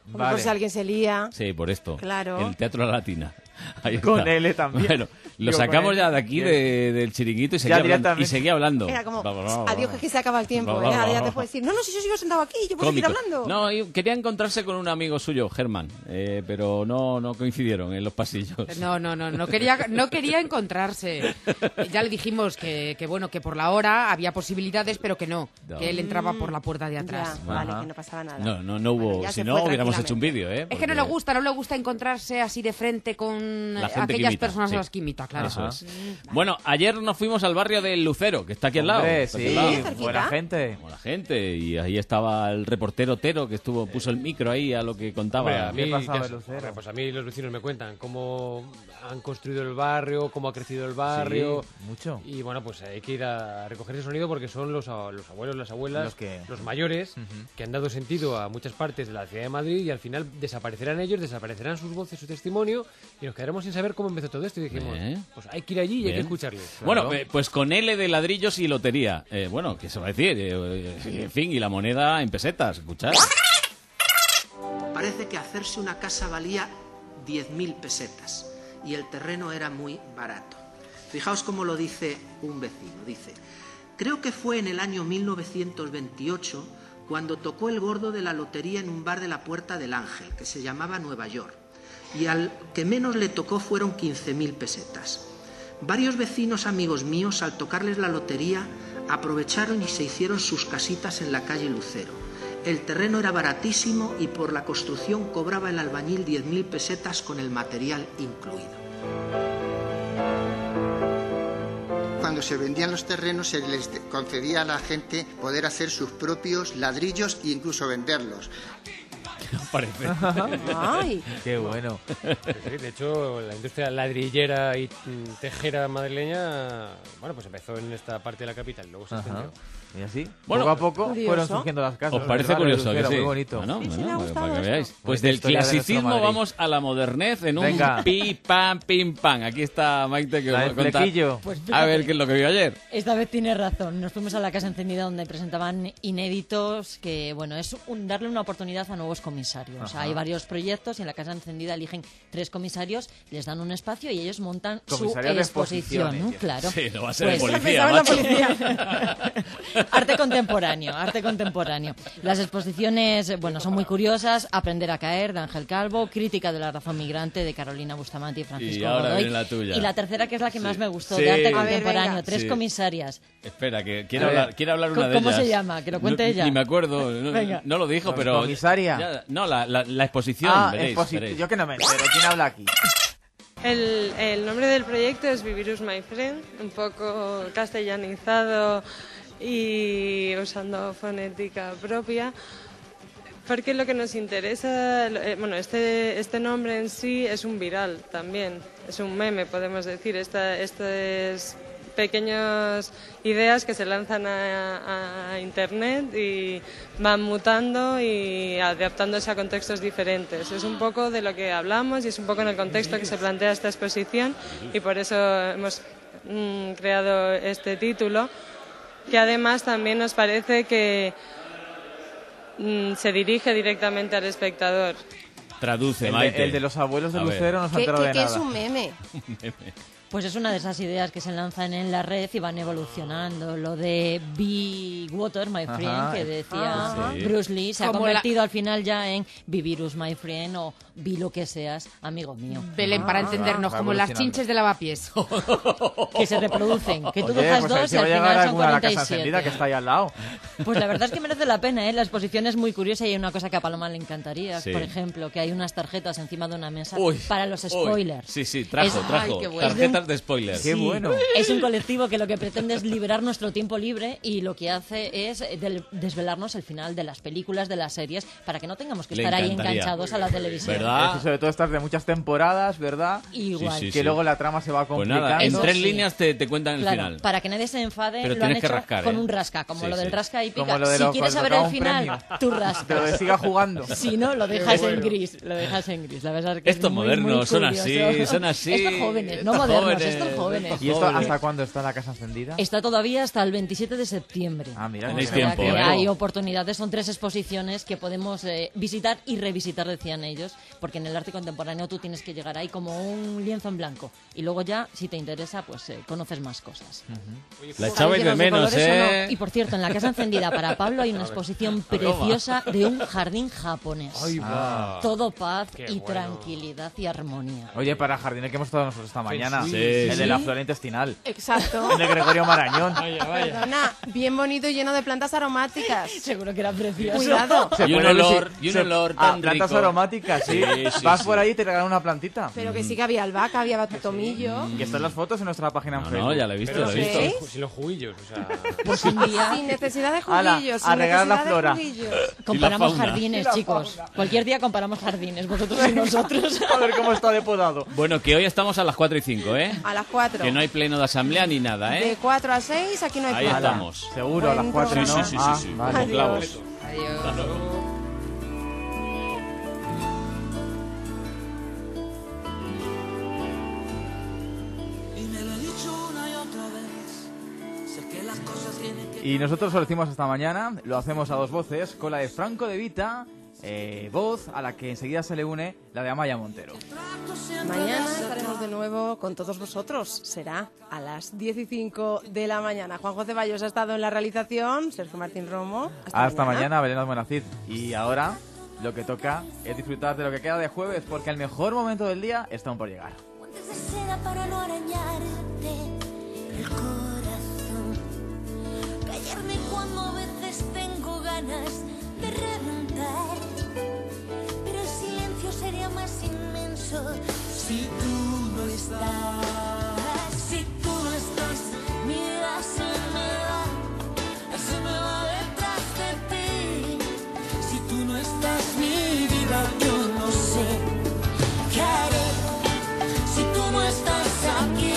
Vale. Por si alguien se lía. Sí, por esto. Claro. El Teatro La Latina. Ahí con está. L también. Bueno, lo Digo, sacamos ya de aquí de, del chiringuito y seguía, hablando, y seguía hablando. Era como, vamos, vamos, adiós, que, es que se acaba el tiempo. Vamos, ¿eh? Ahora vamos, ya te vamos. puedes decir, no, no, si yo sigo sentado aquí, yo puedo seguir Cómicos. hablando. No, yo quería encontrarse con un amigo suyo, Germán, eh, pero no, no coincidieron en los pasillos. No, no, no, no quería, no quería encontrarse. Ya le dijimos que, que bueno, que por la hora había posibilidades, pero que no, No. que él entraba por la puerta de atrás. Ya, vale, Ajá. que no pasaba nada. No, no, no hubo. Bueno, ya si se no, fue hubiéramos hecho un vídeo, ¿eh? Es que Porque no le gusta, no le gusta encontrarse así de frente con la gente que aquellas imita, personas sí. a las que imita, claro. Eso es. Bueno, ayer nos fuimos al barrio del Lucero, que está aquí al lado. Hombre, está sí, aquí al lado. buena gente. Buena gente. Y ahí estaba el reportero Tero, que estuvo puso el micro ahí a lo que contaba. Hombre, a mí, ¿Qué pasaba ya- en Lucero? hombre, pues a mí los vecinos me cuentan cómo han construido el barrio, cómo ha crecido el barrio. Sí, mucho. Y bueno, pues hay que ir a recoger ese sonido porque son los, a- los abuelos, las abuelas, Los que- los mayores, Ujú. que han dado sentido a muchas partes de la ciudad de Madrid y al final desaparecerán ellos, desaparecerán sus voces, su testimonio y nos quedaremos sin saber cómo empezó todo esto. Y dijimos, Eh. pues hay que ir allí y hay que Bien. escucharles. Bueno, eh, pues con L de ladrillos y lotería. Eh, bueno, ¿qué se va a decir? Eh, eh, en fin, y la moneda en pesetas, escuchad. Parece que hacerse una casa valía diez mil pesetas y el terreno era muy barato. Fijaos cómo lo dice un vecino. Dice, creo que fue en el año mil novecientos veintiocho cuando tocó el gordo de la lotería en un bar de la Puerta del Ángel, que se llamaba Nueva York, y al que menos le tocó fueron quince mil pesetas. Varios vecinos amigos míos, al tocarles la lotería, aprovecharon y se hicieron sus casitas en la calle Lucero. El terreno era baratísimo y por la construcción cobraba el albañil diez mil pesetas con el material incluido. Cuando se vendían los terrenos se les concedía a la gente poder hacer sus propios ladrillos e incluso venderlos. Parece. Ay. Qué bueno. Sí, de hecho, la industria ladrillera y mm, tejera madrileña, bueno, pues empezó en esta parte de la capital, luego se Ajá. extendió. Y así, Bueno, poco a poco curioso. fueron surgiendo las casas. ¿Os parece ¿verdad? curioso? Lucero, que sí? Muy bonito. Bueno, Sí, sí, bueno, me ha para- gustado para que esto. veáis. Pues Bonita del historia de nuestro clasicismo Madrid. vamos a la modernez en un Venga. pi, pam, pim, pam. Aquí está Maite que La os va a del contar. flequillo. Pues A fíjate. ver qué es lo que vio ayer. Esta vez tienes razón. Nos fuimos a la Casa Encendida donde presentaban inéditos que, bueno, es un- darle una oportunidad a nuevos comisarios. Ajá. Hay varios proyectos y en la Casa Encendida eligen tres comisarios, les dan un espacio y ellos montan su Comisarios de exposición. exposiciones. Claro. Sí, no va a ser el Pues- policía, Pensaba en la macho. policía. Arte contemporáneo, arte contemporáneo. Las exposiciones, bueno, son muy curiosas. Aprender a caer, de Ángel Calvo. Crítica de la razón migrante, de Carolina Bustamante y Francisco Y ahora Godoy. viene la tuya. Y la tercera, que es la que más me gustó, Sí. de arte A ver, contemporáneo. venga. Tres Sí. comisarias. Espera, que quiere A ver. hablar, quiere hablar una ¿Cómo- de cómo ellas. se llama? Que lo cuente No- ella. Ni me acuerdo. No, Venga. no lo dijo, Pues pero... comisaria. ya- no, la, la, la exposición, Ah, veréis, exposi- veréis. yo que no me entero. ¿Quién habla aquí? El, el nombre del proyecto es Vivirus My Friend, un poco castellanizado y usando fonética propia, porque lo que nos interesa, eh, bueno, este, este nombre en sí es un viral también, es un meme, podemos decir. Esta, estas pequeñas ideas que se lanzan a, a Internet y van mutando y adaptándose a contextos diferentes. Es un poco de lo que hablamos y es un poco en el contexto que se plantea esta exposición y por eso hemos mm, creado este título, que además también nos parece que mm, se dirige directamente al espectador. Traduce, El de, Maite. el de los abuelos de A ver. Lucero no se ha ¿Qué, enterado qué- de qué nada. es un meme? Pues es una de esas ideas que se lanzan en la red y van evolucionando. Lo de Be Water, my friend, Ajá. que decía Ajá. Sí. Bruce Lee, se ha Como la- convertido al final ya en Vivirus, my friend, o Be lo que seas, amigo mío. Belén, para Ah, entendernos, va como las evolucionando. chinches de lavapiés. que se reproducen. Que tú Oye, dejas pues dos así y va al a llegar final son alguna a la cuarenta y casa siete. encendida que está ahí al lado. Pues la verdad es que merece la pena, ¿eh? La exposición es muy curiosa y hay una cosa que a Paloma le encantaría. Sí. Por ejemplo, que hay unas tarjetas encima de una mesa Uy, para los uy. spoilers. Sí, sí, trajo, Es- trajo. Ay, qué bueno. Tarjetas de spoilers. Qué Sí. bueno. Es un colectivo que lo que pretende es liberar nuestro tiempo libre y lo que hace es del- desvelarnos el final de las películas, de las series, para que no tengamos que Le estar ahí encantaría. enganchados a la televisión. ¿Verdad? Y sobre todo estas de muchas temporadas, ¿verdad? Igual. Sí, sí, Que sí. luego la trama se va Pues complicando. nada, en Eso tres sí. líneas te, te cuentan el Claro, final. para que nadie se enfade, Pero lo han tienes que hecho rascar, con ¿eh? un rasca, como Sí, lo del sí. rasca y pica. Como lo de si lo- quieres cuando saber el tocaba un final, premio. tú rascas. Que lo de siga jugando. Si no, lo dejas Qué en bueno. gris. Lo dejas en gris. La verdad es que Estos es muy, modernos muy son curioso. así, son así. Estos jóvenes, no Estos modernos, jóvenes, estos jóvenes. ¿Y esto hasta cuándo está la casa encendida? Está todavía hasta el veintisiete de septiembre. Ah, mira, tenéis O sea tiempo. que ¿eh? hay oportunidades, son tres exposiciones que podemos eh, visitar y revisitar, decían ellos, porque en el arte contemporáneo tú tienes que llegar ahí como un lienzo en blanco y luego ya, si te interesa, pues eh, conoces más cosas. Uh-huh. La echabais de menos, ¿eh? No? Y por cierto, en la casa encendida para Pablo hay una exposición preciosa de un jardín japonés. Ay, va. Todo paz Qué y bueno. tranquilidad y armonía. Oye, para jardines que hemos estado nosotros esta mañana, Sí. el Sí. de la flora intestinal. Exacto. El de Gregorio Marañón. Perdona, bien bonito y lleno de plantas aromáticas. Seguro que era precioso. Cuidado. Se Y un puede olor, lucir- y un se- olor ah, tan plantas rico. aromáticas, sí. Sí, sí, Vas sí. por ahí y te regalan una plantita. Pero que sí que había albahaca, había batotomillo. Y están las fotos en nuestra página en No, Facebook. no, ya lo he visto, Pero lo he visto. ¿sí? Pues si los juguillos, o sea... Pues un día Sin necesidad de Ala, juguillos. a sin regar la necesidad de flora. juguillos. comparamos fauna. jardines, Y la chicos. fauna. Cualquier día comparamos jardines, vosotros y nosotros. A ver cómo está depodado. Bueno, que hoy estamos a las cuatro y cinco, ¿eh? A las cuatro. Que no hay pleno de asamblea ni nada, De ¿eh? cuatro a seis, aquí no hay Ahí plata. estamos. Seguro, a las Buen cuatro, Sí, ¿no? sí, sí, Ah, sí, sí. vale. Como Adiós. clavos. Adiós. Hasta luego. Y me lo he dicho una y otra vez. Sé que las cosas tienen que... Y nosotros lo decimos esta mañana, lo hacemos a dos voces, con la de Franco De Vita, eh, voz a la que enseguida se le une la de Amaya Montero. Mañana estaremos de nuevo con todos vosotros. Será a las diez y cinco de la mañana. Juan José Bayos ha estado en la realización, Sergio Martín Romo. Hasta, Hasta mañana, Belén Almonacid. Y ahora lo que toca es disfrutar de lo que queda de jueves, porque el mejor momento del día está aún por llegar. Guantes de seda para no arañarte el corazón. Callarme cuando a veces tengo ganas de reventar. Pero el silencio sería más inmenso si tú no estás. Si tú no estás, mi vida se me va, se me va detrás de ti. Si tú no estás, mi vida, yo no sé qué haré. Si tú no estás aquí,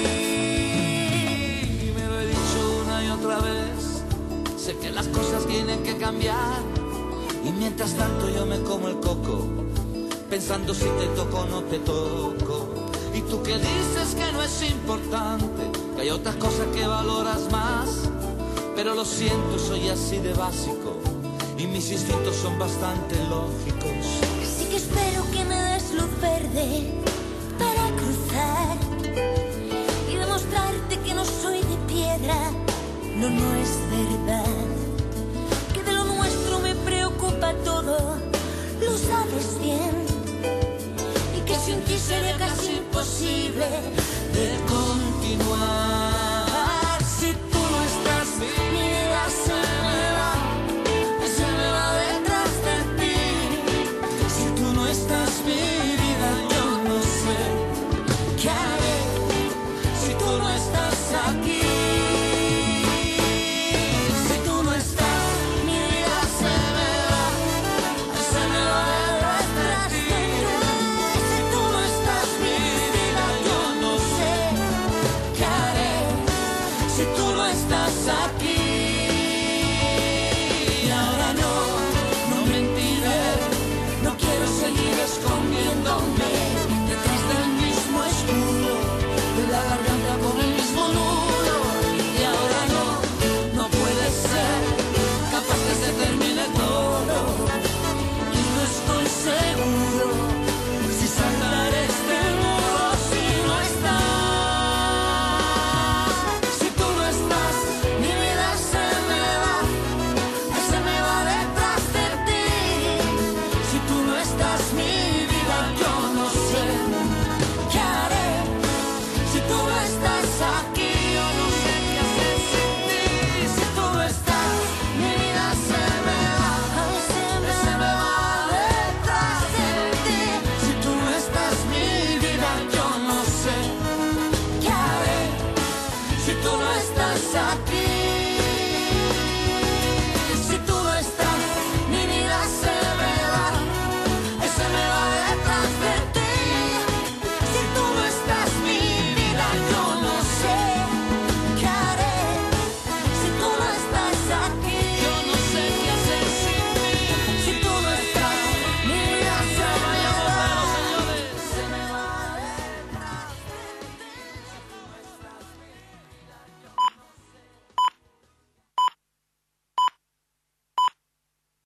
Me lo he dicho una y otra vez. Sé que las cosas tienen que cambiar. Y mientras tanto yo me como el coco, pensando si te toco o no te toco. Y tú que dices que no es importante, que hay otras cosas que valoras más. Pero lo siento, soy así de básico y mis instintos son bastante lógicos. así que espero que me des luz verde para cruzar y demostrarte que no soy de piedra. No, no es verdad. Que de lo nuestro me preocupa todo, lo sabes bien. Y que sin ti sería casi imposible De continuar. Si tú no estás, mi vida se me va, se me va detrás de ti. Si tú no estás, mi vida, yo no sé ¿Qué haré si tú no estás aquí. si tú no estás? Mi vida se me va, se me va detrás de ti. Si tú no estás, mi vida, yo no sé qué haré Si tú no estás aquí.